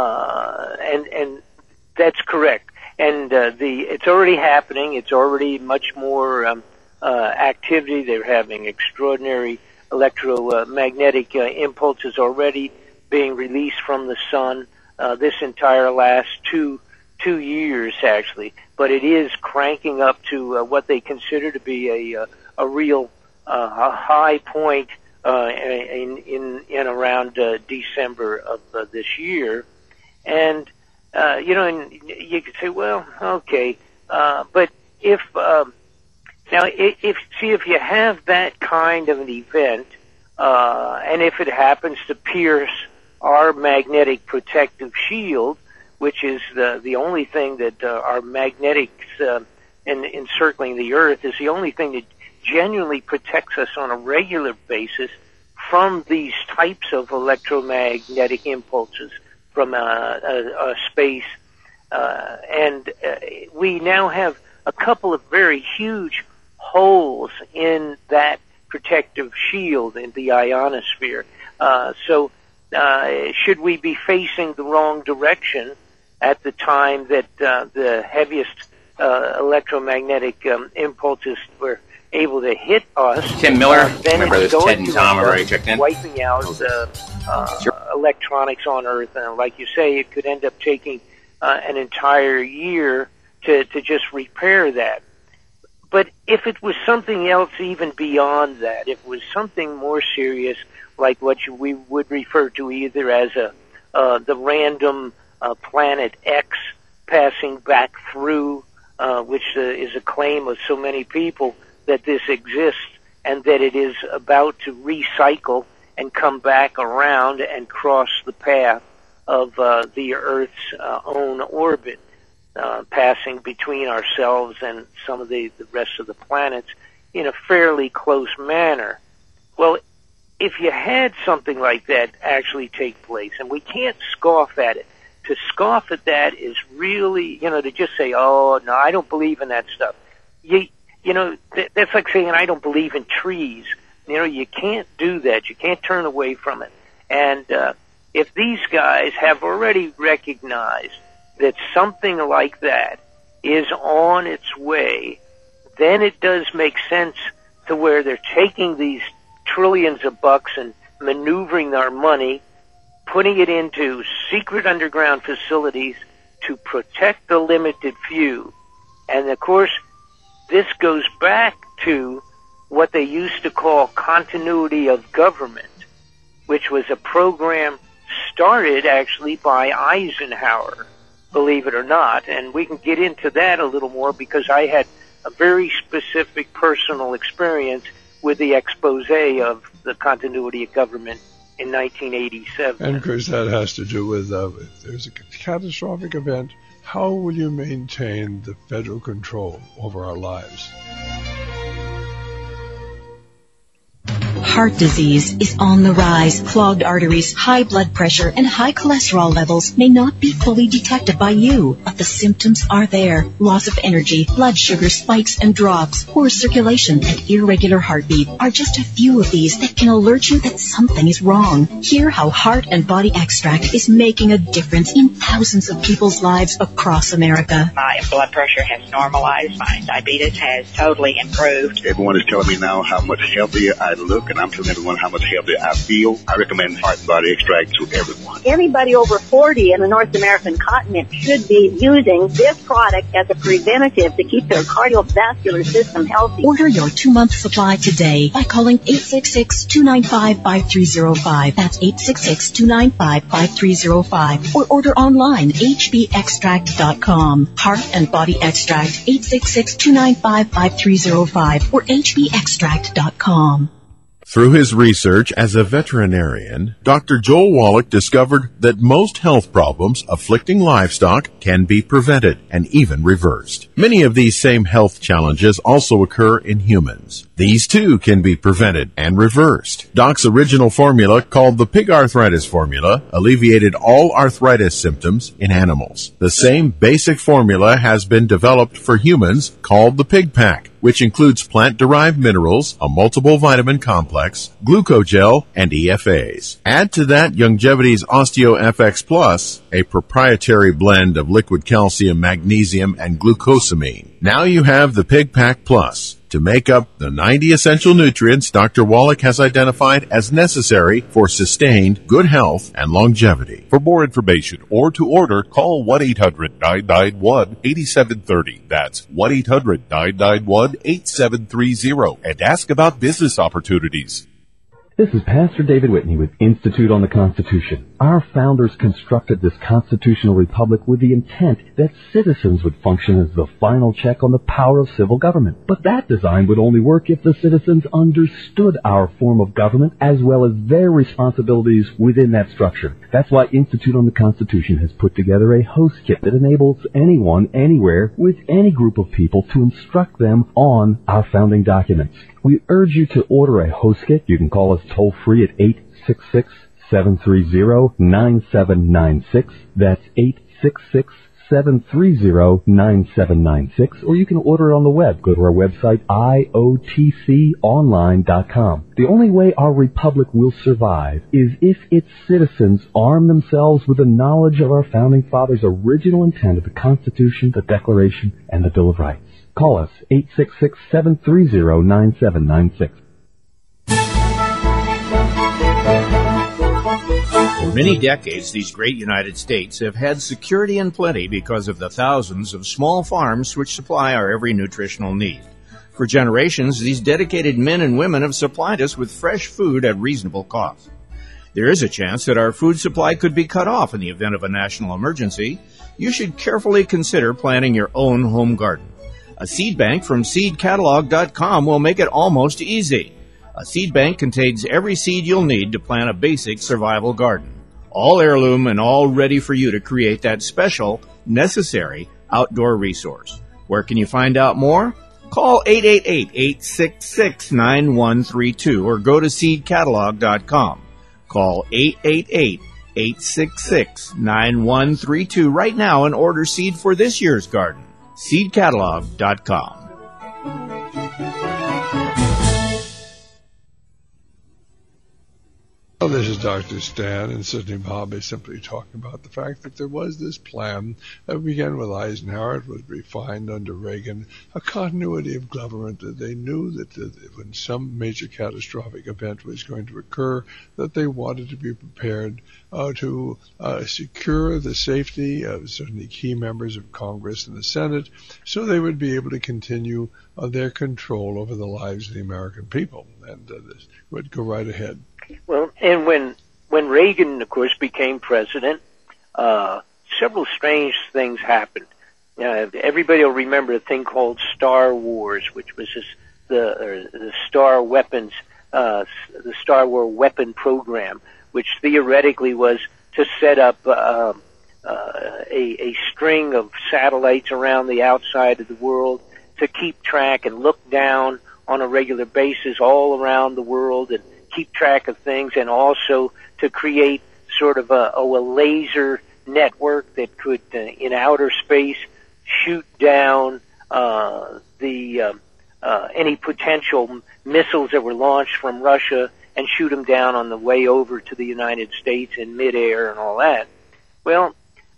and that's correct. And it's already happening. It's already much more activity. They're having extraordinary electromagnetic impulses already being released from the sun this entire last two years, actually. But it is cranking up to what they consider to be a real high point in around December of this year. And and you could say, well, okay, but if you have that kind of an event, and if it happens to pierce our magnetic protective shield, which is the only thing that our magnetics encircling the Earth is the only thing that genuinely protects us on a regular basis from these types of electromagnetic impulses from space. And we now have a couple of very huge holes in that protective shield in the ionosphere. So should we be facing the wrong direction at the time that the heaviest electromagnetic impulses were able to hit us? Tim Miller, then remember it's this going Ted and to Tom end are up already checked in? wiping out electronics on Earth, and like you say, it could end up taking an entire year to just repair that. But if it was something else even beyond that, if it was something more serious, like what we would refer to either as the random planet X passing back through, which is a claim of so many people that this exists and that it is about to recycle and come back around and cross the path of the Earth's own orbit, passing between ourselves and some of the rest of the planets in a fairly close manner. Well, if you had something like that actually take place, and we can't scoff at it, to scoff at that is really, to just say, oh, no, I don't believe in that stuff. That's like saying I don't believe in trees. You can't do that. You can't turn away from it. And if these guys have already recognized that something like that is on its way, then it does make sense to where they're taking these trillions of bucks and maneuvering our money, putting it into secret underground facilities to protect the limited few. And of course, this goes back to what they used to call continuity of government, which was a program started actually by Eisenhower, believe it or not. And we can get into that a little more because I had a very specific personal experience with the expose of the continuity of government in 1987. And of course that has to do with if there's a catastrophic event, how will you maintain the federal control over our lives? Heart disease is on the rise. Clogged arteries, high blood pressure, and high cholesterol levels may not be fully detected by you, but the symptoms are there. Loss of energy, blood sugar spikes and drops, poor circulation, and irregular heartbeat are just a few of these that can alert you that something is wrong. Hear how Heart and Body Extract is making a difference in thousands of people's lives across America. My blood pressure has normalized. My diabetes has totally improved. Everyone is telling me now how much healthier I look, and I'm telling everyone how much healthier I feel. I recommend Heart and Body Extract to everyone. Anybody over 40 in the North American continent should be using this product as a preventative to keep their cardiovascular system healthy. Order your 2-month supply today by calling 866-295-5305. That's 866-295-5305. Or order online, hbextract.com. Heart and Body Extract, 866-295-5305 or hbextract.com. Through his research as a veterinarian, Dr. Joel Wallach discovered that most health problems afflicting livestock can be prevented and even reversed. Many of these same health challenges also occur in humans. These too can be prevented and reversed. Doc's original formula, called the Pig Arthritis Formula, alleviated all arthritis symptoms in animals. The same basic formula has been developed for humans, called the Pig Pack, which includes plant-derived minerals, a multiple vitamin complex, glucogel, and EFAs. Add to that Youngevity's OsteoFX Plus, a proprietary blend of liquid calcium, magnesium, and glucosamine. Now you have the Pig Pack Plus to make up the 90 essential nutrients Dr. Wallach has identified as necessary for sustained good health and longevity. For more information or to order, call 1-800-991-8730. That's 1-800-991-8730 and ask about business opportunities. This is Pastor David Whitney with Institute on the Constitution. Our founders constructed this constitutional republic with the intent that citizens would function as the final check on the power of civil government. But that design would only work if the citizens understood our form of government as well as their responsibilities within that structure. That's why Institute on the Constitution has put together a host kit that enables anyone, anywhere, with any group of people to instruct them on our founding documents. We urge you to order a host kit. You can call us toll free at 866-730-9796. That's 866-730-9796. Or you can order it on the web. Go to our website, iotconline.com. The only way our republic will survive is if its citizens arm themselves with the knowledge of our founding fathers' original intent of the Constitution, the Declaration, and the Bill of Rights. Call us, 866-730-9796. For many decades, these great United States have had security and plenty because of the thousands of small farms which supply our every nutritional need. For generations, these dedicated men and women have supplied us with fresh food at reasonable cost. There is a chance that our food supply could be cut off in the event of a national emergency. You should carefully consider planting your own home garden. A seed bank from seedcatalog.com will make it almost easy. A seed bank contains every seed you'll need to plant a basic survival garden. All heirloom and all ready for you to create that special, necessary outdoor resource. Where can you find out more? Call 888-866-9132 or go to seedcatalog.com. Call 888-866-9132 right now and order seed for this year's garden. seedcatalog.com. Well, this is Dr. Stan and Sidney Mojave simply talking about the fact that there was this plan that began with Eisenhower. It was refined under Reagan, a continuity of government that they knew that when some major catastrophic event was going to occur, that they wanted to be prepared to secure the safety of certainly key members of Congress and the Senate so they would be able to continue their control over the lives of the American people. And this would go right ahead. Well, and when Reagan, of course, became president, several strange things happened. Everybody will remember a thing called Star Wars, which was the Star Weapons, the Star War weapon program, which theoretically was to set up a string of satellites around the outside of the world to keep track and look down on a regular basis all around the world and keep track of things, and also to create sort of a laser network that could, in outer space, shoot down any potential missiles that were launched from Russia and shoot them down on the way over to the United States in midair and all that. Well,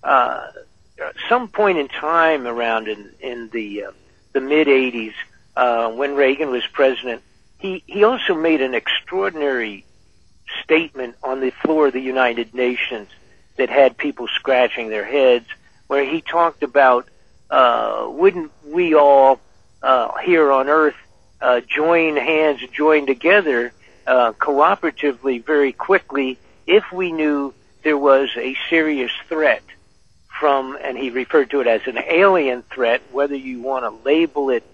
some point in time around in the mid-'80s, when Reagan was president, he also made an extraordinary statement on the floor of the United Nations that had people scratching their heads, where he talked about, wouldn't we all here on Earth join hands, join together cooperatively very quickly if we knew there was a serious threat from, and he referred to it as an alien threat, whether you want to label it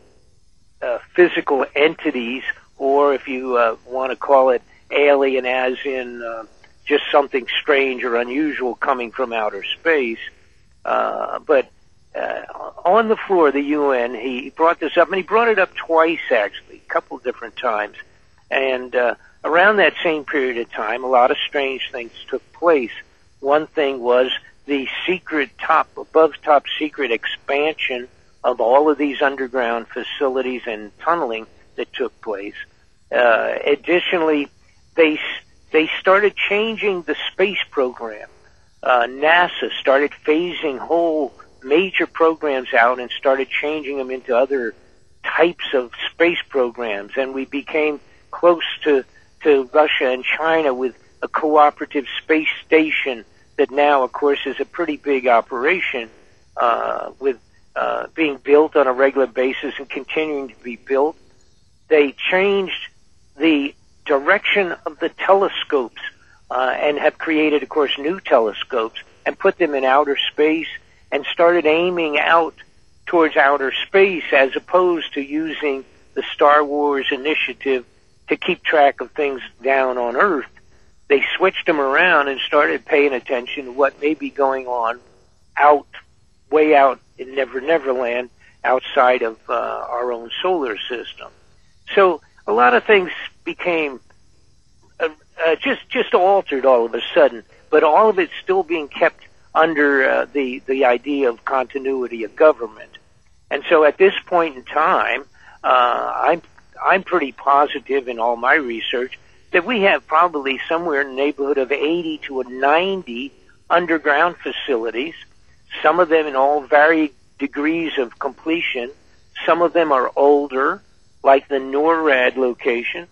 physical entities, or if you want to call it alien as in just something strange or unusual coming from outer space. But on the floor of the UN, he brought this up, and he brought it up twice, actually, a couple different times. And around that same period of time, a lot of strange things took place. One thing was the secret above top secret expansion of all of these underground facilities and tunneling that took place. Additionally, they started changing the space program. NASA started phasing whole major programs out and started changing them into other types of space programs, and we became close to Russia and China with a cooperative space station that now, of course, is a pretty big operation, with being built on a regular basis and continuing to be built. They changed the direction of the telescopes and have created, of course, new telescopes and put them in outer space and started aiming out towards outer space as opposed to using the Star Wars initiative to keep track of things down on Earth. They switched them around and started paying attention to what may be going on way out in Neverland, outside of our own solar system. So a lot of things became just altered all of a sudden, but all of it's still being kept under the idea of continuity of government. And so at this point in time, I'm pretty positive in all my research that we have probably somewhere in the neighborhood of 80 to 90 underground facilities, some of them in all varied degrees of completion. Some of them are older, like the NORAD location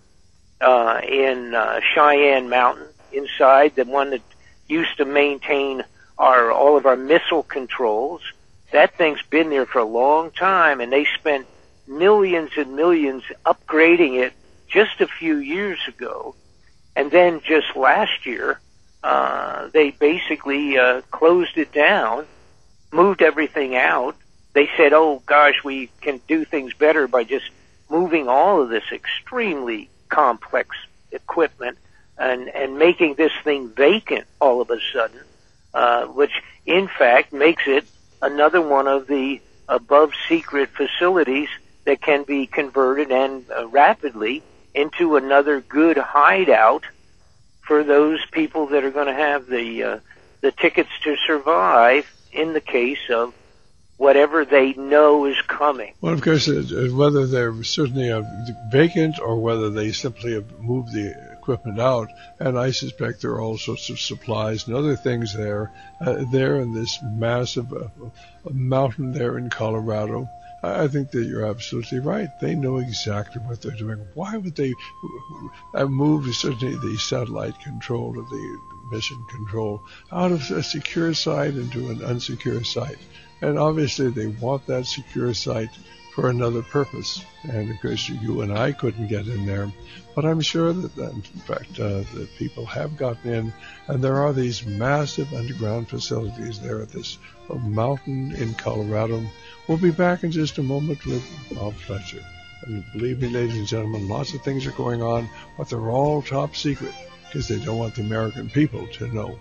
in Cheyenne Mountain, inside the one that used to maintain all of our missile controls. That thing's been there for a long time, and they spent millions and millions upgrading it just a few years ago. And then just last year, they basically closed it down, moved everything out. They said, oh gosh, we can do things better by just moving all of this extremely complex equipment and making this thing vacant all of a sudden, which in fact makes it another one of the above secret facilities that can be converted and rapidly into another good hideout for those people that are going to have the tickets to survive in the case of whatever they know is coming. Well, of course, whether they're certainly vacant or whether they simply have moved the equipment out, and I suspect there are all sorts of supplies and other things there in this massive mountain there in Colorado. I think that you're absolutely right. They know exactly what they're doing. Why would they move certainly the satellite control of the mission control out of a secure site into an unsecure site? And obviously they want that secure site for another purpose. And of course you and I couldn't get in there. But I'm sure that in fact, that people have gotten in, and there are these massive underground facilities there at this mountain in Colorado. We'll be back in just a moment with Bob Fletcher. And believe me, ladies and gentlemen, lots of things are going on, but they're all top secret because they don't want the American people to know.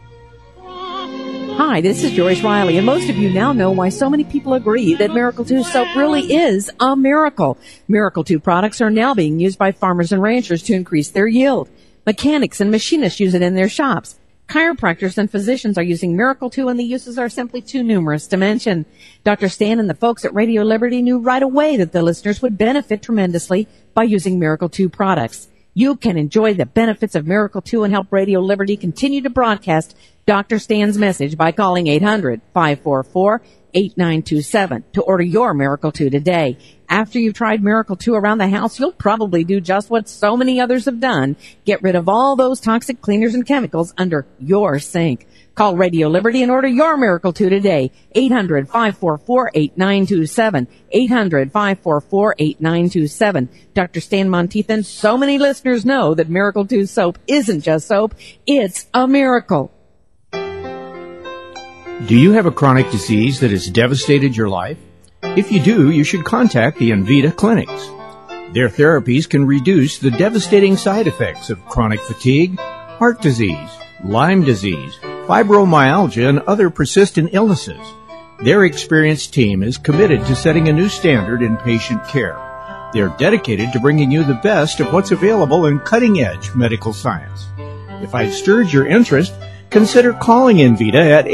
Hi, this is Joyce Riley, and most of you now know why so many people agree that Miracle 2 soap really is a miracle. Miracle 2 products are now being used by farmers and ranchers to increase their yield. Mechanics and machinists use it in their shops. Chiropractors and physicians are using Miracle 2, and the uses are simply too numerous to mention. Dr. Stan and the folks at Radio Liberty knew right away that the listeners would benefit tremendously by using Miracle 2 products. You can enjoy the benefits of Miracle 2 and help Radio Liberty continue to broadcast Dr. Stan's message by calling 800-544-8927 to order your Miracle 2 today. After you've tried Miracle 2 around the house, you'll probably do just what so many others have done. Get rid of all those toxic cleaners and chemicals under your sink. Call Radio Liberty and order your Miracle 2 today. 800-544-8927. 800-544-8927. Dr. Stan Monteith and so many listeners know that Miracle 2 soap isn't just soap. It's a miracle. Do you have a chronic disease that has devastated your life? If you do, you should contact the Envita clinics. Their therapies can reduce the devastating side effects of chronic fatigue, heart disease, Lyme disease, fibromyalgia, and other persistent illnesses. Their experienced team is committed to setting a new standard in patient care. They're dedicated to bringing you the best of what's available in cutting-edge medical science. If I've stirred your interest, consider calling Envita at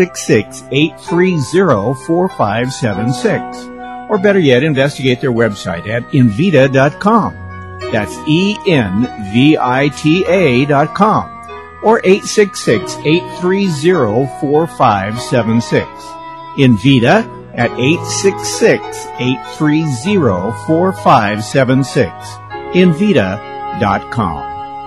866-830-4576. Or better yet, investigate their website at Envita.com. That's ENVITA.com. Or 866-830-4576. Envita at 866-830-4576. Envita.com.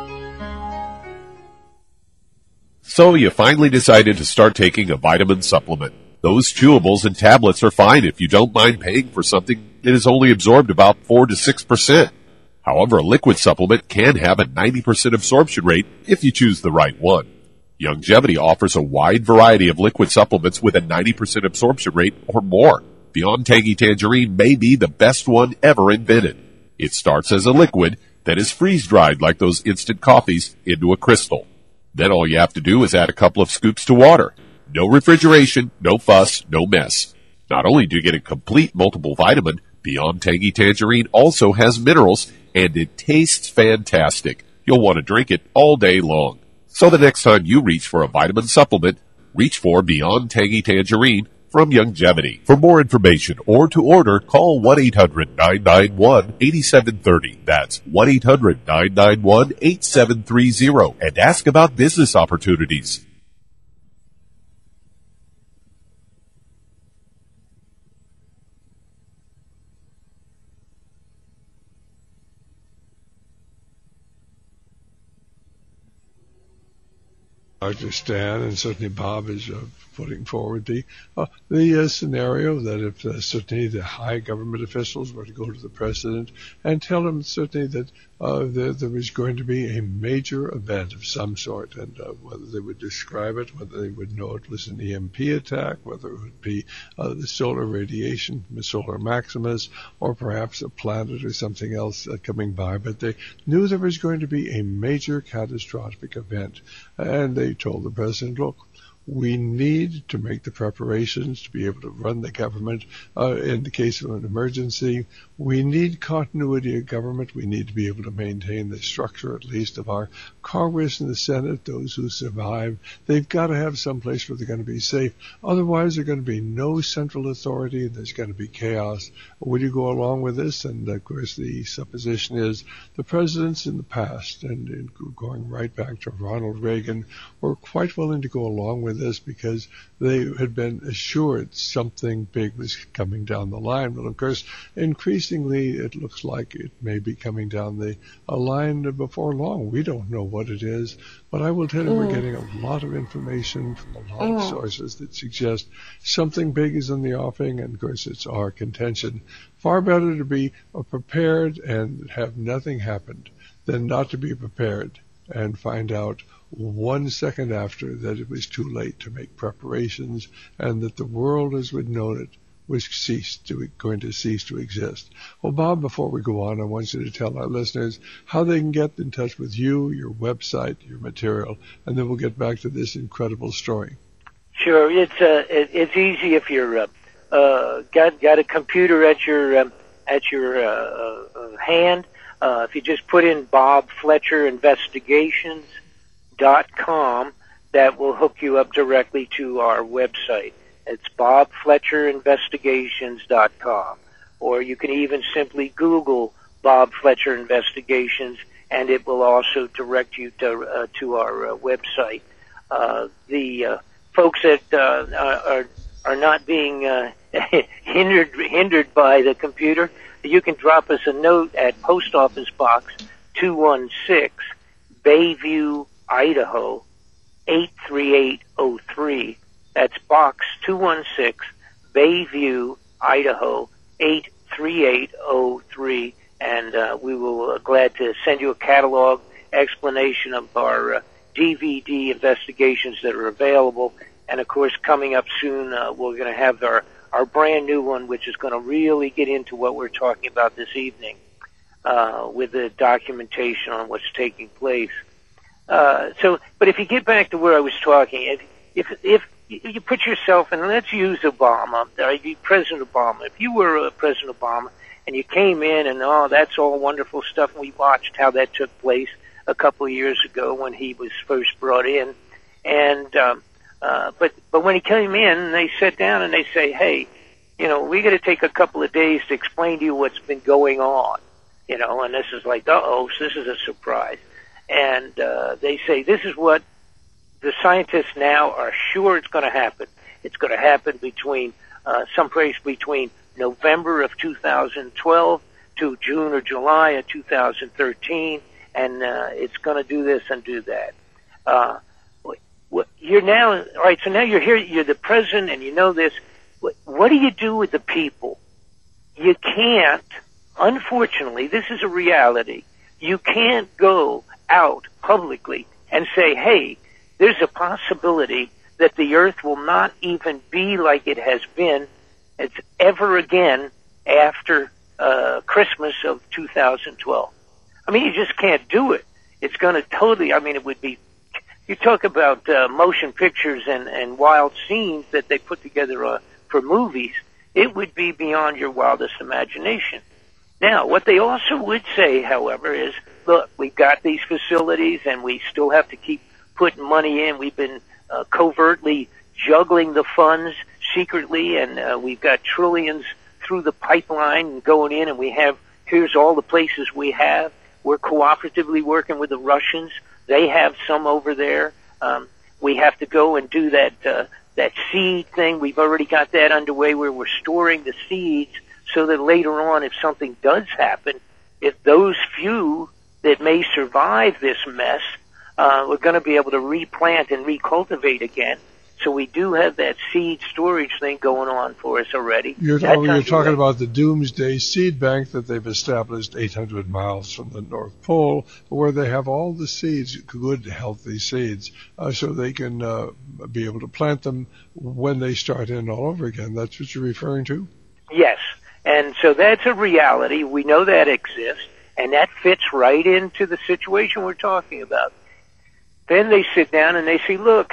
So you finally decided to start taking a vitamin supplement. Those chewables and tablets are fine if you don't mind paying for something that is only absorbed about 4 to 6%. However, a liquid supplement can have a 90% absorption rate if you choose the right one. Youngevity offers a wide variety of liquid supplements with a 90% absorption rate or more. Beyond Tangy Tangerine may be the best one ever invented. It starts as a liquid that is freeze-dried like those instant coffees into a crystal. Then all you have to do is add a couple of scoops to water. No refrigeration, no fuss, no mess. Not only do you get a complete multiple vitamin, Beyond Tangy Tangerine also has minerals and it tastes fantastic. You'll want to drink it all day long. So the next time you reach for a vitamin supplement, reach for Beyond Tangy Tangerine from Youngevity. For more information or to order, call 1-800-991-8730. That's 1-800-991-8730 and ask about business opportunities. Dr. Stan and certainly Bob is putting forward the scenario that if certainly the high government officials were to go to the president and tell him certainly that there was going to be a major event of some sort, and whether they would describe it, whether they would know it was an EMP attack, whether it would be the solar radiation from the solar maximus, or perhaps a planet or something else coming by, but they knew there was going to be a major catastrophic event, and they told the president, look, we need to make the preparations to be able to run the government in the case of an emergency. We need continuity of government. We need to be able to maintain the structure, at least, of our Congress and the Senate, those who survive. They've got to have some place where they're going to be safe. Otherwise, there's going to be no central authority, and there's going to be chaos. Will you go along with this? And, of course, the supposition is the presidents in the past, and going right back to Ronald Reagan, were quite willing to go along with this because they had been assured something big was coming down the line. But, of course, increasingly it looks like it may be coming down the line before long. We don't know what it is, but I will tell you we're getting a lot of information from a lot of sources that suggest something big is in the offing, and, of course, it's our contention. Far better to be prepared and have nothing happened than not to be prepared and find out 1 second after that it was too late to make preparations and that the world as we'd known it was going to cease to exist. Well, Bob, before we go on, I want you to tell our listeners how they can get in touch with you, your website, your material, and then we'll get back to this incredible story. Sure, it's easy if you're got a computer at your hand. If you just put in Bob Fletcher Investigations.com, that will hook you up directly to our website. It's BobFletcherInvestigations.com. Or you can even simply Google Bob Fletcher Investigations, and it will also direct you to our website. The folks that are not being hindered by the computer, you can drop us a note at Post Office Box 216, Bayview, Idaho 83803. That's Box 216, Bayview, Idaho 83803, and we will glad to send you a catalog explanation of our DVD investigations that are available. And of course, coming up soon, we're going to have our brand new one, which is going to really get into what we're talking about this evening, with the documentation on what's taking place. But if you get back to where I was talking, if you put yourself in, let's use Obama, President Obama. If you were President Obama and you came in and, that's all wonderful stuff, and we watched how that took place a couple of years ago when he was first brought in, and but when he came in, they sat down and they say, hey, we got to take a couple of days to explain to you what's been going on, and this is like, so this is a surprise. And they say this is what the scientists now are sure it's going to happen. It's going to happen between someplace between November of 2012 to June or July of 2013, and it's going to do this and do that. You're now, all right, so now you're here, you're the president, and you know this. What do you do with the people? You can't, unfortunately, this is a reality, you can't go out publicly and say, hey, there's a possibility that the earth will not even be like it has been ever again after Christmas of 2012. I mean, you just can't do it. It's going to totally, it would be, you talk about motion pictures and wild scenes that they put together for movies, it would be beyond your wildest imagination. Now, what they also would say, however, is, look, we've got these facilities and we still have to keep putting money in. We've been covertly juggling the funds secretly, and we've got trillions through the pipeline going in, and here's all the places we have. We're cooperatively working with the Russians. They have some over there. We have to go and do that seed thing. We've already got that underway where we're storing the seeds so that later on, if something does happen, if those few that may survive this mess, we're going to be able to replant and recultivate again. So we do have that seed storage thing going on for us already. You're talking about the Doomsday Seed Bank that they've established 800 miles from the North Pole, where they have all the seeds, good, healthy seeds, so they can be able to plant them when they start in all over again. That's what you're referring to? Yes. And so that's a reality. We know that exists, and that fits right into the situation we're talking about. Then they sit down and they say, look,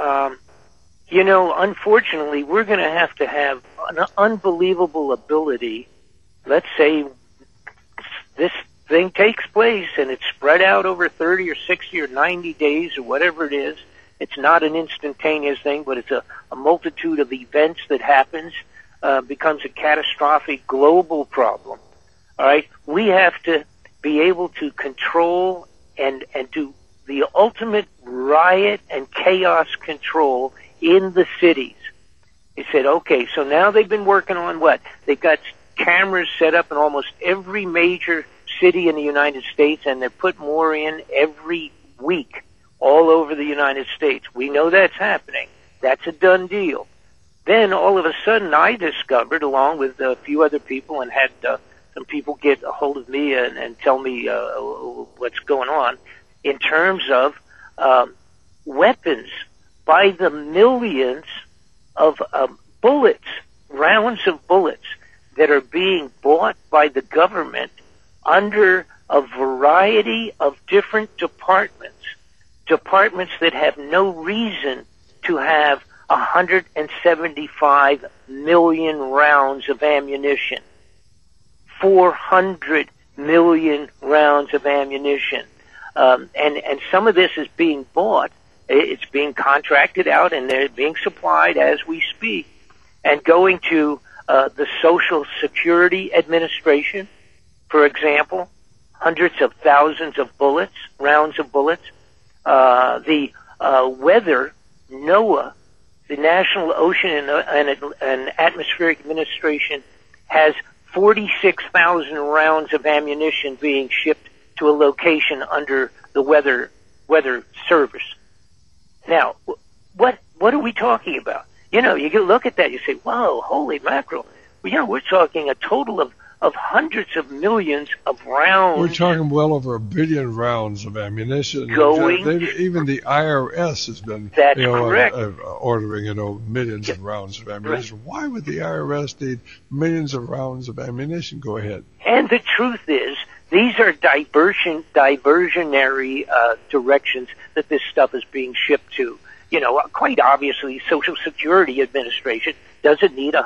unfortunately, we're going to have an unbelievable ability. Let's say this thing takes place and it's spread out over 30 or 60 or 90 days or whatever it is. It's not an instantaneous thing, but it's a multitude of events that happens, becomes a catastrophic global problem. All right? We have to be able to control and do the ultimate riot and chaos control in the cities. He said, okay, so now they've been working on what? They've got cameras set up in almost every major city in the United States, and they put more in every week all over the United States. We know that's happening. That's a done deal. Then all of a sudden I discovered, along with a few other people, and had some people get a hold of me and tell me what's going on, in terms of weapons by the millions of bullets, rounds of bullets that are being bought by the government under a variety of different departments that have no reason to have 175 million rounds of ammunition, 400 million rounds of ammunition. And some of this is being bought. It's being contracted out, and they're being supplied as we speak, and going to the Social Security Administration, for example, hundreds of thousands of bullets, rounds of bullets. The weather, NOAA, the National Ocean and Atmospheric Administration, has 46,000 rounds of ammunition being shipped to a location under the weather service. Now, what are we talking about? You look at that, you say, whoa, holy mackerel. Well, we're talking a total of hundreds of millions of rounds. We're talking well over 1 billion rounds of ammunition. Even the IRS has been ordering millions of rounds of ammunition. Right. Why would the IRS need millions of rounds of ammunition? Go ahead. And the truth is, these are diversionary directions that this stuff is being shipped to. Quite obviously, Social Security Administration doesn't need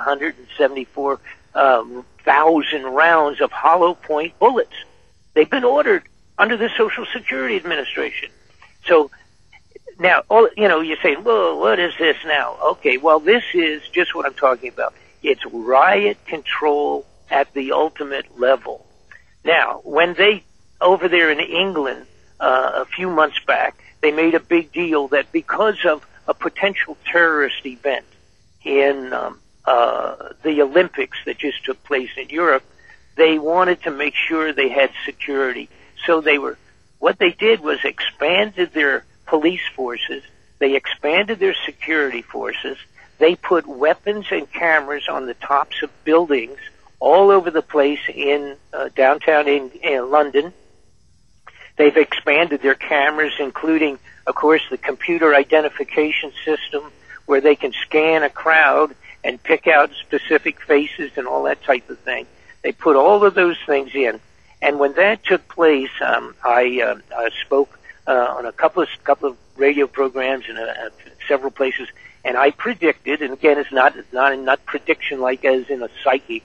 174,000 rounds of hollow point bullets. They've been ordered under the Social Security Administration. So now, you say, well, what is this now? Okay, well, this is just what I'm talking about. It's riot control at the ultimate level. Now, when they, over there in England, a few months back, they made a big deal that because of a potential terrorist event in the Olympics that just took place in Europe, they wanted to make sure they had security. So what they did was expanded their police forces, they expanded their security forces, they put weapons and cameras on the tops of buildings all over the place in downtown in London. They've expanded their cameras, including, of course, the computer identification system where they can scan a crowd and pick out specific faces and all that type of thing. They put all of those things in. And when that took place, I spoke on a couple of radio programs and several places, and I predicted, and again, it's not prediction like as in a psychic.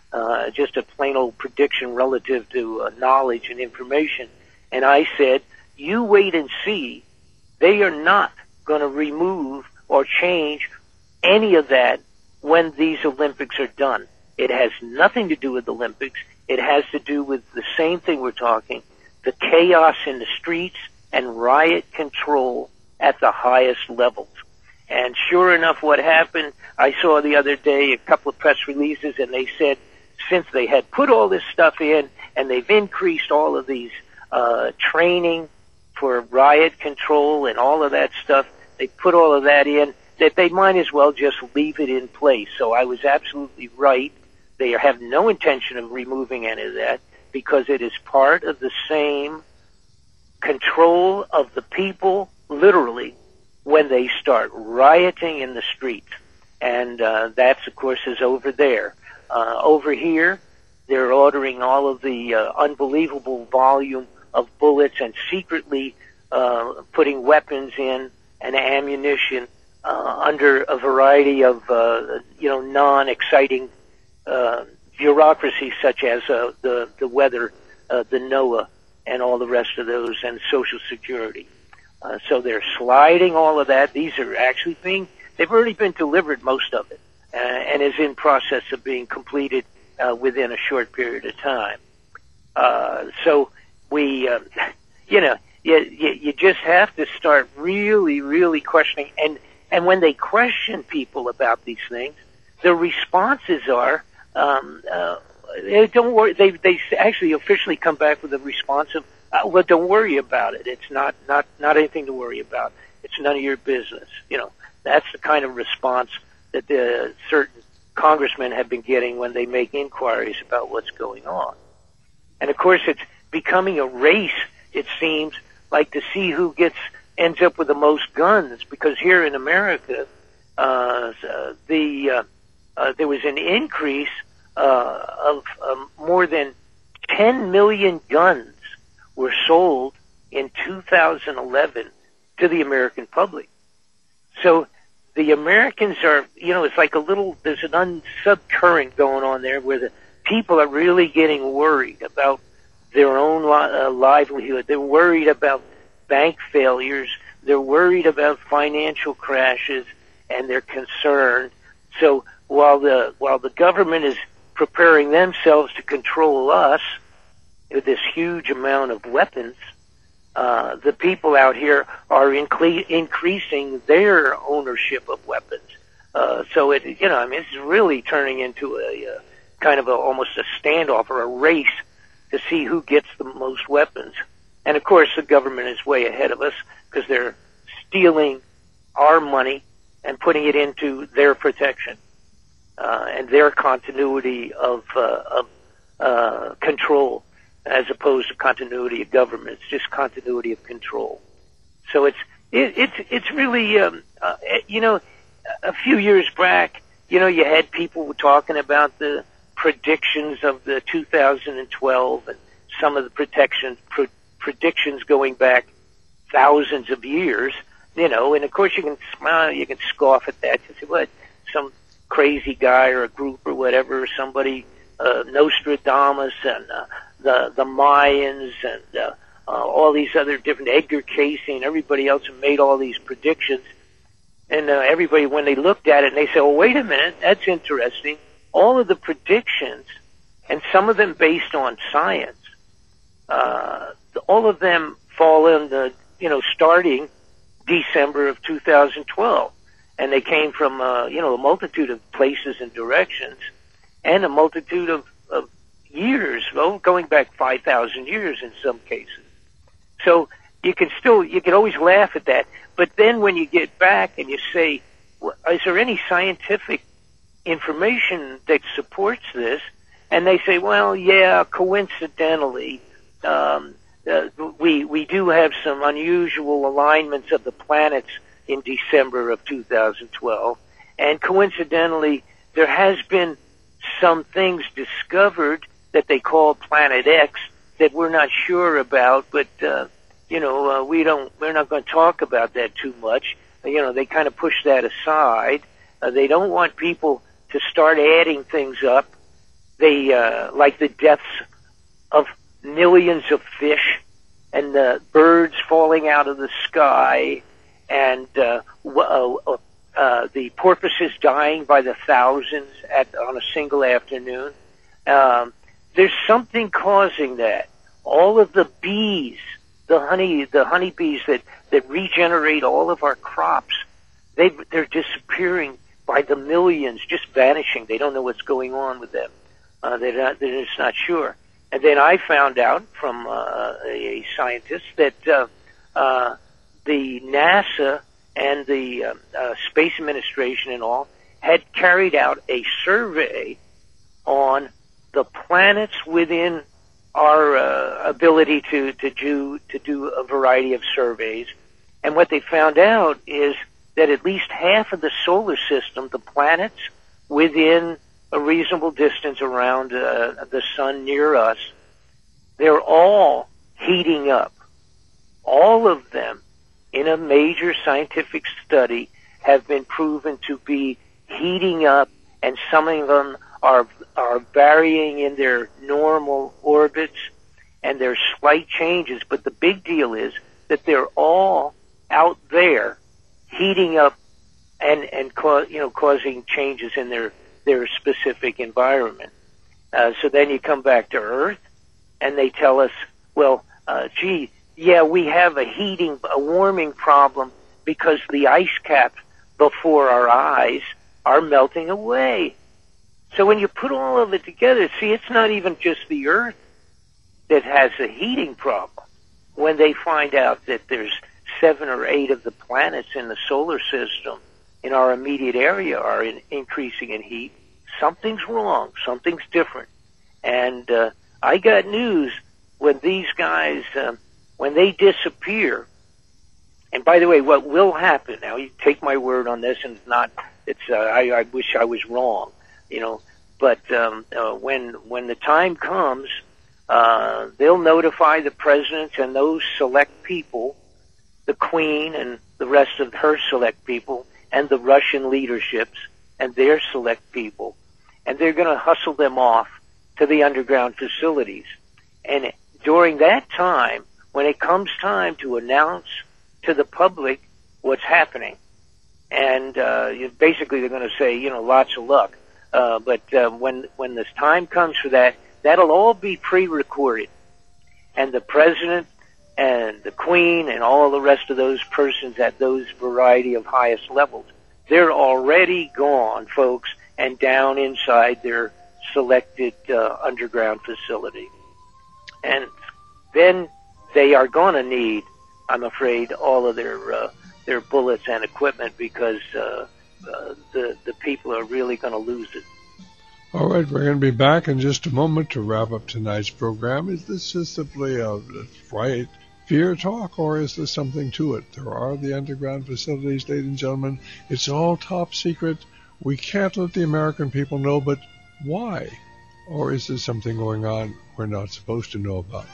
just a plain old prediction relative to knowledge and information. And I said, you wait and see. They are not going to remove or change any of that when these Olympics are done. It has nothing to do with the Olympics. It has to do with the same thing we're talking, the chaos in the streets and riot control at the highest levels. And sure enough, what happened, I saw the other day a couple of press releases, and they said since they had put all this stuff in and they've increased all of these training for riot control and all of that stuff, they put all of that in, that they might as well just leave it in place. So I was absolutely right. They have no intention of removing any of that because it is part of the same control of the people, literally, when they start rioting in the streets. And that's, of course, is over there. Over here, they're ordering all of the unbelievable volume of bullets and secretly putting weapons in and ammunition under a variety of, non-exciting bureaucracy such as the weather, the NOAA, and all the rest of those, and Social Security. So they're sliding all of that. These are actually they've already been delivered, most of it, and is in process of being completed within a short period of time. So we, you just have to start really, really questioning. And when they question people about these things, the responses are, don't worry. They actually officially come back with a response of, well, don't worry about it. It's not anything to worry about. It's none of your business. That's the kind of response that the certain congressmen have been getting when they make inquiries about what's going on. And of course, it's becoming a race, it seems, like to see who ends up with the most guns, because here in America, there was an increase of more than 10 million guns were sold in 2011 to the American public. So the Americans are, it's like there's an subcurrent going on there where the people are really getting worried about their own livelihood. They're worried about bank failures. They're worried about financial crashes, and they're concerned. So while the government is preparing themselves to control us with this huge amount of weapons, the people out here are increasing their ownership of weapons. So it's really turning into a kind of almost a standoff or a race to see who gets the most weapons. And of course, the government is way ahead of us because they're stealing our money and putting it into their protection and their continuity of control, as opposed to continuity of government. It's just continuity of control. So it's really a few years back, you had people talking about the predictions of the 2012 and some of the predictions going back thousands of years, and of course you can smile, you can scoff at that. You say, what, some crazy guy or a group or whatever, or somebody, Nostradamus and the Mayans and all these other different, Edgar Cayce and everybody else who made all these predictions. And everybody, when they looked at it, and they said, well, wait a minute, that's interesting. All of the predictions, and some of them based on science, all of them fall in the, starting December of 2012. And they came from, a multitude of places and directions, and a multitude of years, going back 5,000 years in some cases. So you can always laugh at that. But then when you get back and you say, well, is there any scientific information that supports this? And they say, well, yeah, coincidentally, we do have some unusual alignments of the planets in December of 2012. And coincidentally, there has been some things discovered that they call Planet X that we're not sure about, but, we're not going to talk about that too much. They kind of push that aside. They don't want people to start adding things up like the deaths of millions of fish and the birds falling out of the sky and the porpoises dying by the thousands on a single afternoon. There's something causing that. All of the bees, the honeybees that regenerate all of our crops, they're disappearing by the millions, just vanishing. They don't know what's going on with them. They're just not sure. And then I found out from a scientist that the NASA and the Space Administration and all had carried out a survey on the planets within our ability to do a variety of surveys. And what they found out is that at least half of the solar system, the planets within a reasonable distance around the sun near us, they're all heating up. All of them, in a major scientific study, have been proven to be heating up, and some of them are varying in their normal orbits, and there's slight changes. But the big deal is that they're all out there heating up and causing changes in their specific environment. So then you come back to Earth, and they tell us, well, we have a warming problem because the ice caps before our eyes are melting away. So when you put all of it together, see, it's not even just the Earth that has a heating problem. When they find out that there's 7 or 8 of the planets in the solar system in our immediate area are increasing in heat, something's wrong, something's different. And I got news when these guys, when they disappear, and by the way, what will happen, now you take my word on this, and I wish I was wrong, but when the time comes, they'll notify the president and those select people, the Queen and the rest of her select people, and the Russian leaderships and their select people, and they're going to hustle them off to the underground facilities. And during that time, when it comes time to announce to the public what's happening, and basically they're going to say, lots of luck. But when this time comes for that, that'll all be pre-recorded. And the president and the Queen and all the rest of those persons at those variety of highest levels, they're already gone, folks, and down inside their selected underground facility. And then they are going to need, I'm afraid, all of their bullets and equipment, because the people are really going to lose it. All right, we're going to be back in just a moment to wrap up tonight's program. Is this just simply a fright, fear talk, or is there something to it? There are the underground facilities, ladies and gentlemen. It's all top secret. We can't let the American people know, but why? Or is there something going on we're not supposed to know about?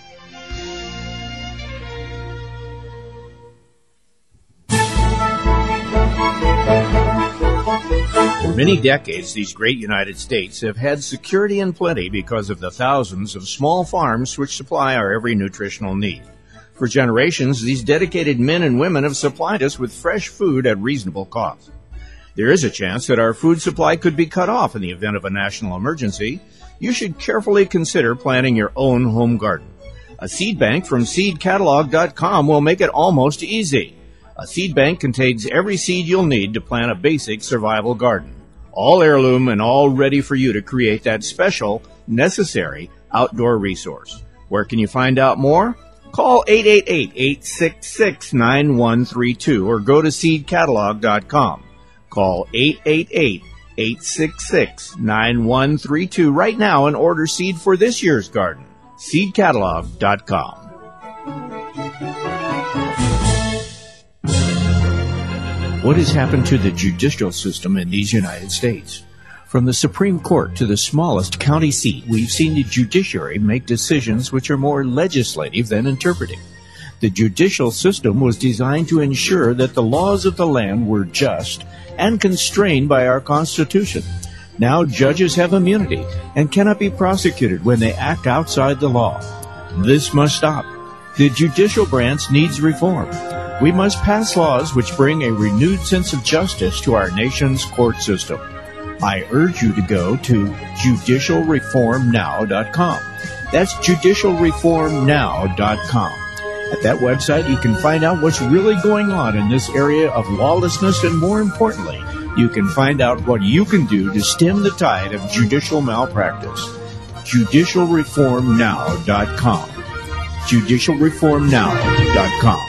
For many decades, these great United States have had security and plenty because of the thousands of small farms which supply our every nutritional need. For generations, these dedicated men and women have supplied us with fresh food at reasonable cost. There is a chance that our food supply could be cut off in the event of a national emergency. You should carefully consider planting your own home garden. A seed bank from seedcatalog.com will make it almost easy. A seed bank contains every seed you'll need to plant a basic survival garden. All heirloom and all ready for you to create that special, necessary outdoor resource. Where can you find out more? Call 888-866-9132 or go to seedcatalog.com. Call 888-866-9132 right now and order seed for this year's garden. seedcatalog.com. What has happened to the judicial system in these United States? From the Supreme Court to the smallest county seat, we've seen the judiciary make decisions which are more legislative than interpretive. The judicial system was designed to ensure that the laws of the land were just and constrained by our Constitution. Now judges have immunity and cannot be prosecuted when they act outside the law. This must stop. The judicial branch needs reform. We must pass laws which bring a renewed sense of justice to our nation's court system. I urge you to go to judicialreformnow.com. That's judicialreformnow.com. At that website, you can find out what's really going on in this area of lawlessness, and more importantly, you can find out what you can do to stem the tide of judicial malpractice. judicialreformnow.com. judicialreformnow.com.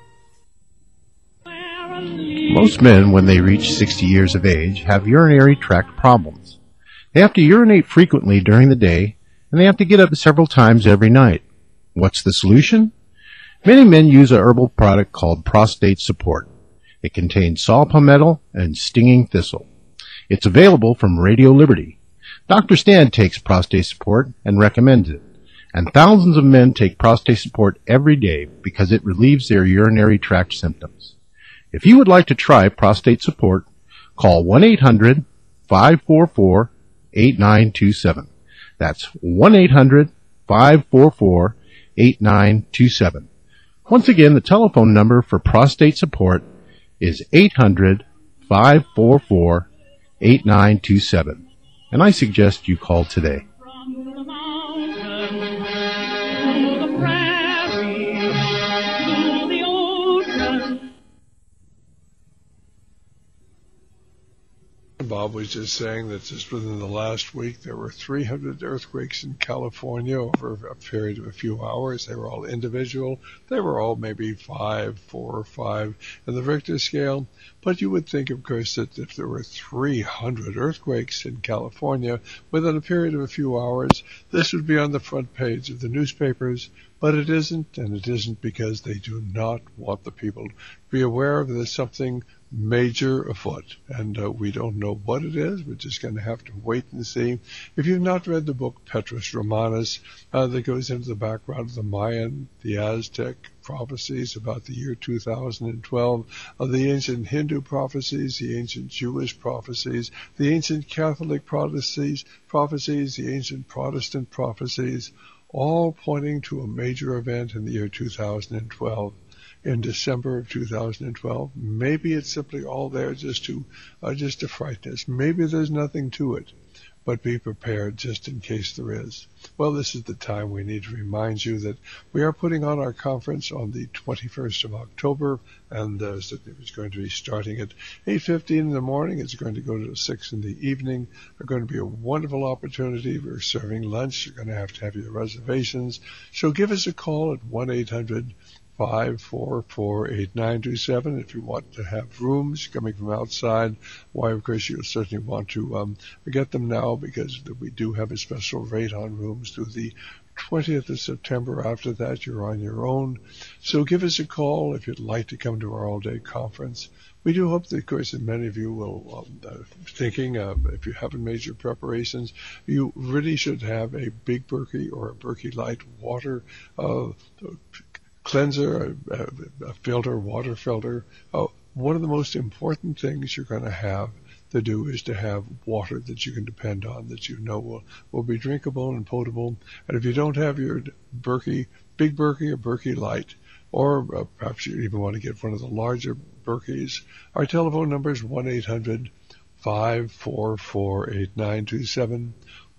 Most men, when they reach 60 years of age, have urinary tract problems. They have to urinate frequently during the day, and they have to get up several times every night. What's the solution? Many men use a herbal product called Prostate Support. It contains saw palmetto and stinging thistle. It's available from Radio Liberty. Dr. Stan takes Prostate Support and recommends it. And thousands of men take Prostate Support every day because it relieves their urinary tract symptoms. If you would like to try Prostate Support, call 1-800-544-8927. That's 1-800-544-8927. Once again, the telephone number for Prostate Support is 800-544-8927. And I suggest you call today. Bob was just saying that just within the last week there were 300 earthquakes in California over a period of a few hours. They were all individual. They were all maybe 4 or 5 in the Richter scale. But you would think, of course, that if there were 300 earthquakes in California within a period of a few hours, this would be on the front page of the newspapers. But it isn't, and it isn't because they do not want the people to be aware of there's something major afoot. And we don't know what it is. We're just going to have to wait and see. If you've not read the book Petrus Romanus, that goes into the background of the Mayan, the Aztec prophecies about the year 2012, of the ancient Hindu prophecies, the ancient Jewish prophecies, the ancient Catholic prophecies, the ancient Protestant prophecies, all pointing to a major event in the year 2012, in December of 2012. Maybe it's simply all there just to frighten us. Maybe there's nothing to it, but be prepared just in case there is. Well, this is the time we need to remind you that we are putting on our conference on the 21st of October, and it's going to be starting at 8:15 in the morning. It's going to go to 6 in the evening. It's going to be a wonderful opportunity. We're serving lunch. You're going to have your reservations. So give us a call at 1-800-544-8927 if you want to have rooms coming from outside. Why, of course, you'll certainly want to get them now, because we do have a special rate on rooms through the 20th of September. After that, you're on your own. So give us a call if you'd like to come to our all-day conference. We do hope that, of course, that many of you will thinking if you haven't made your preparations, you really should have a Big Berkey or a Berkey Light water cleanser, a filter, water filter. One of the most important things you're going to have to do is to have water that you can depend on, that you know will be drinkable and potable. And if you don't have your Berkey, Big Berkey or Berkey Light, or perhaps you even want to get one of the larger Berkeys, our telephone number is 1-800-544-8927.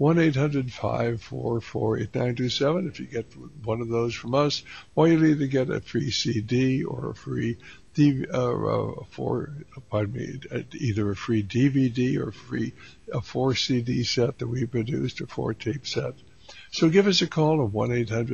1-800-544-8927. If you get one of those from us, well, you'll either get a free CD or a free either a free DVD or a 4 CD set that we produced, a 4 tape set. So give us a call at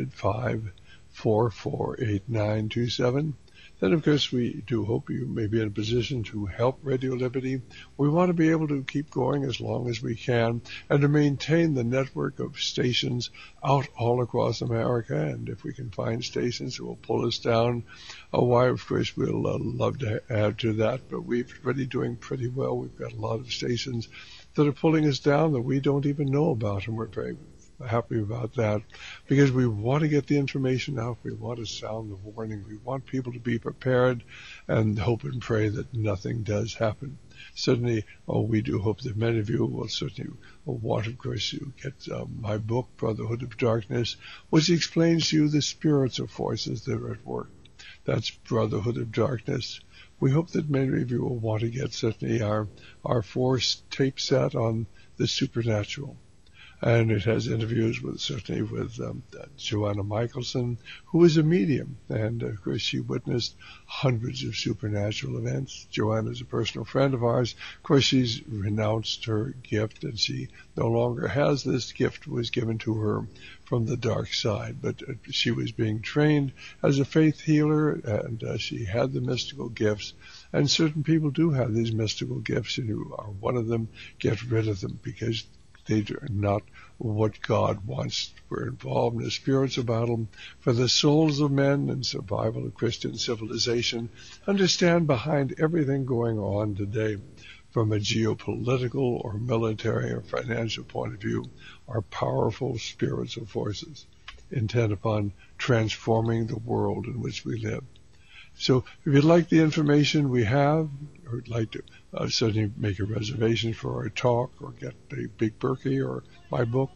1-800-544-8927. Then, of course, we do hope you may be in a position to help Radio Liberty. We want to be able to keep going as long as we can and to maintain the network of stations out all across America. And if we can find stations that will pull us down, why, of course, we'll love to add to that. But we're already doing pretty well. We've got a lot of stations that are pulling us down that we don't even know about, and we're very happy about that, because we want to get the information out. We want to sound the warning. We want people to be prepared and hope and pray that nothing does happen. Certainly, we do hope that many of you will certainly want, of course, to get my book, Brotherhood of Darkness, which explains to you the spiritual forces that are at work. That's Brotherhood of Darkness. We hope that many of you will want to get certainly our 4-tape set on the supernatural. And it has interviews with Joanna Michelson, who is a medium, and of course she witnessed hundreds of supernatural events. Joanna is a personal friend of ours. Of course, she's renounced her gift, and she no longer has this gift. It was given to her from the dark side, but she was being trained as a faith healer, and she had the mystical gifts. And certain people do have these mystical gifts, and you are one of them. Get rid of them, because they are not what God wants. We're involved in a spiritual battle for the souls of men and survival of Christian civilization. Understand, behind everything going on today, from a geopolitical or military or financial point of view, are powerful spiritual forces intent upon transforming the world in which we live. So if you'd like the information we have, or would like to certainly make a reservation for our talk or get a Big Berkey or my book,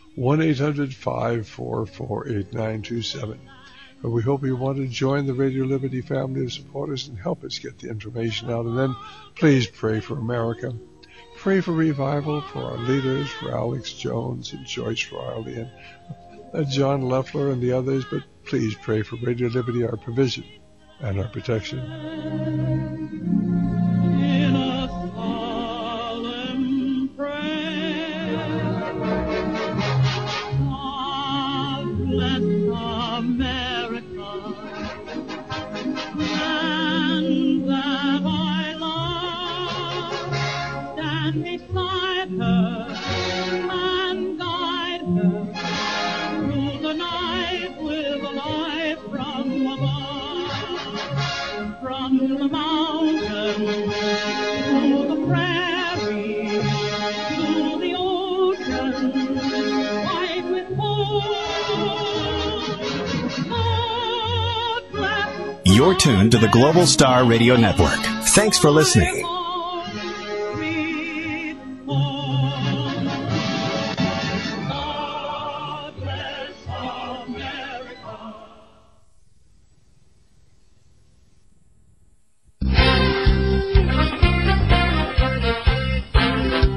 1-800-544-8927. And we hope you want to join the Radio Liberty family of supporters and help us get the information out. And then please pray for America. Pray for revival for our leaders, for Alex Jones and Joyce Riley and John Leffler and the others. But please pray for Radio Liberty, our provision and our protection. In a solemn prayer, God bless America, and that I love, stand beside her and guide her through the night with a light from above. From the mountain to the prairie to the ocean, white with gold. You're tuned to the Global Star Radio Network. Thanks for listening.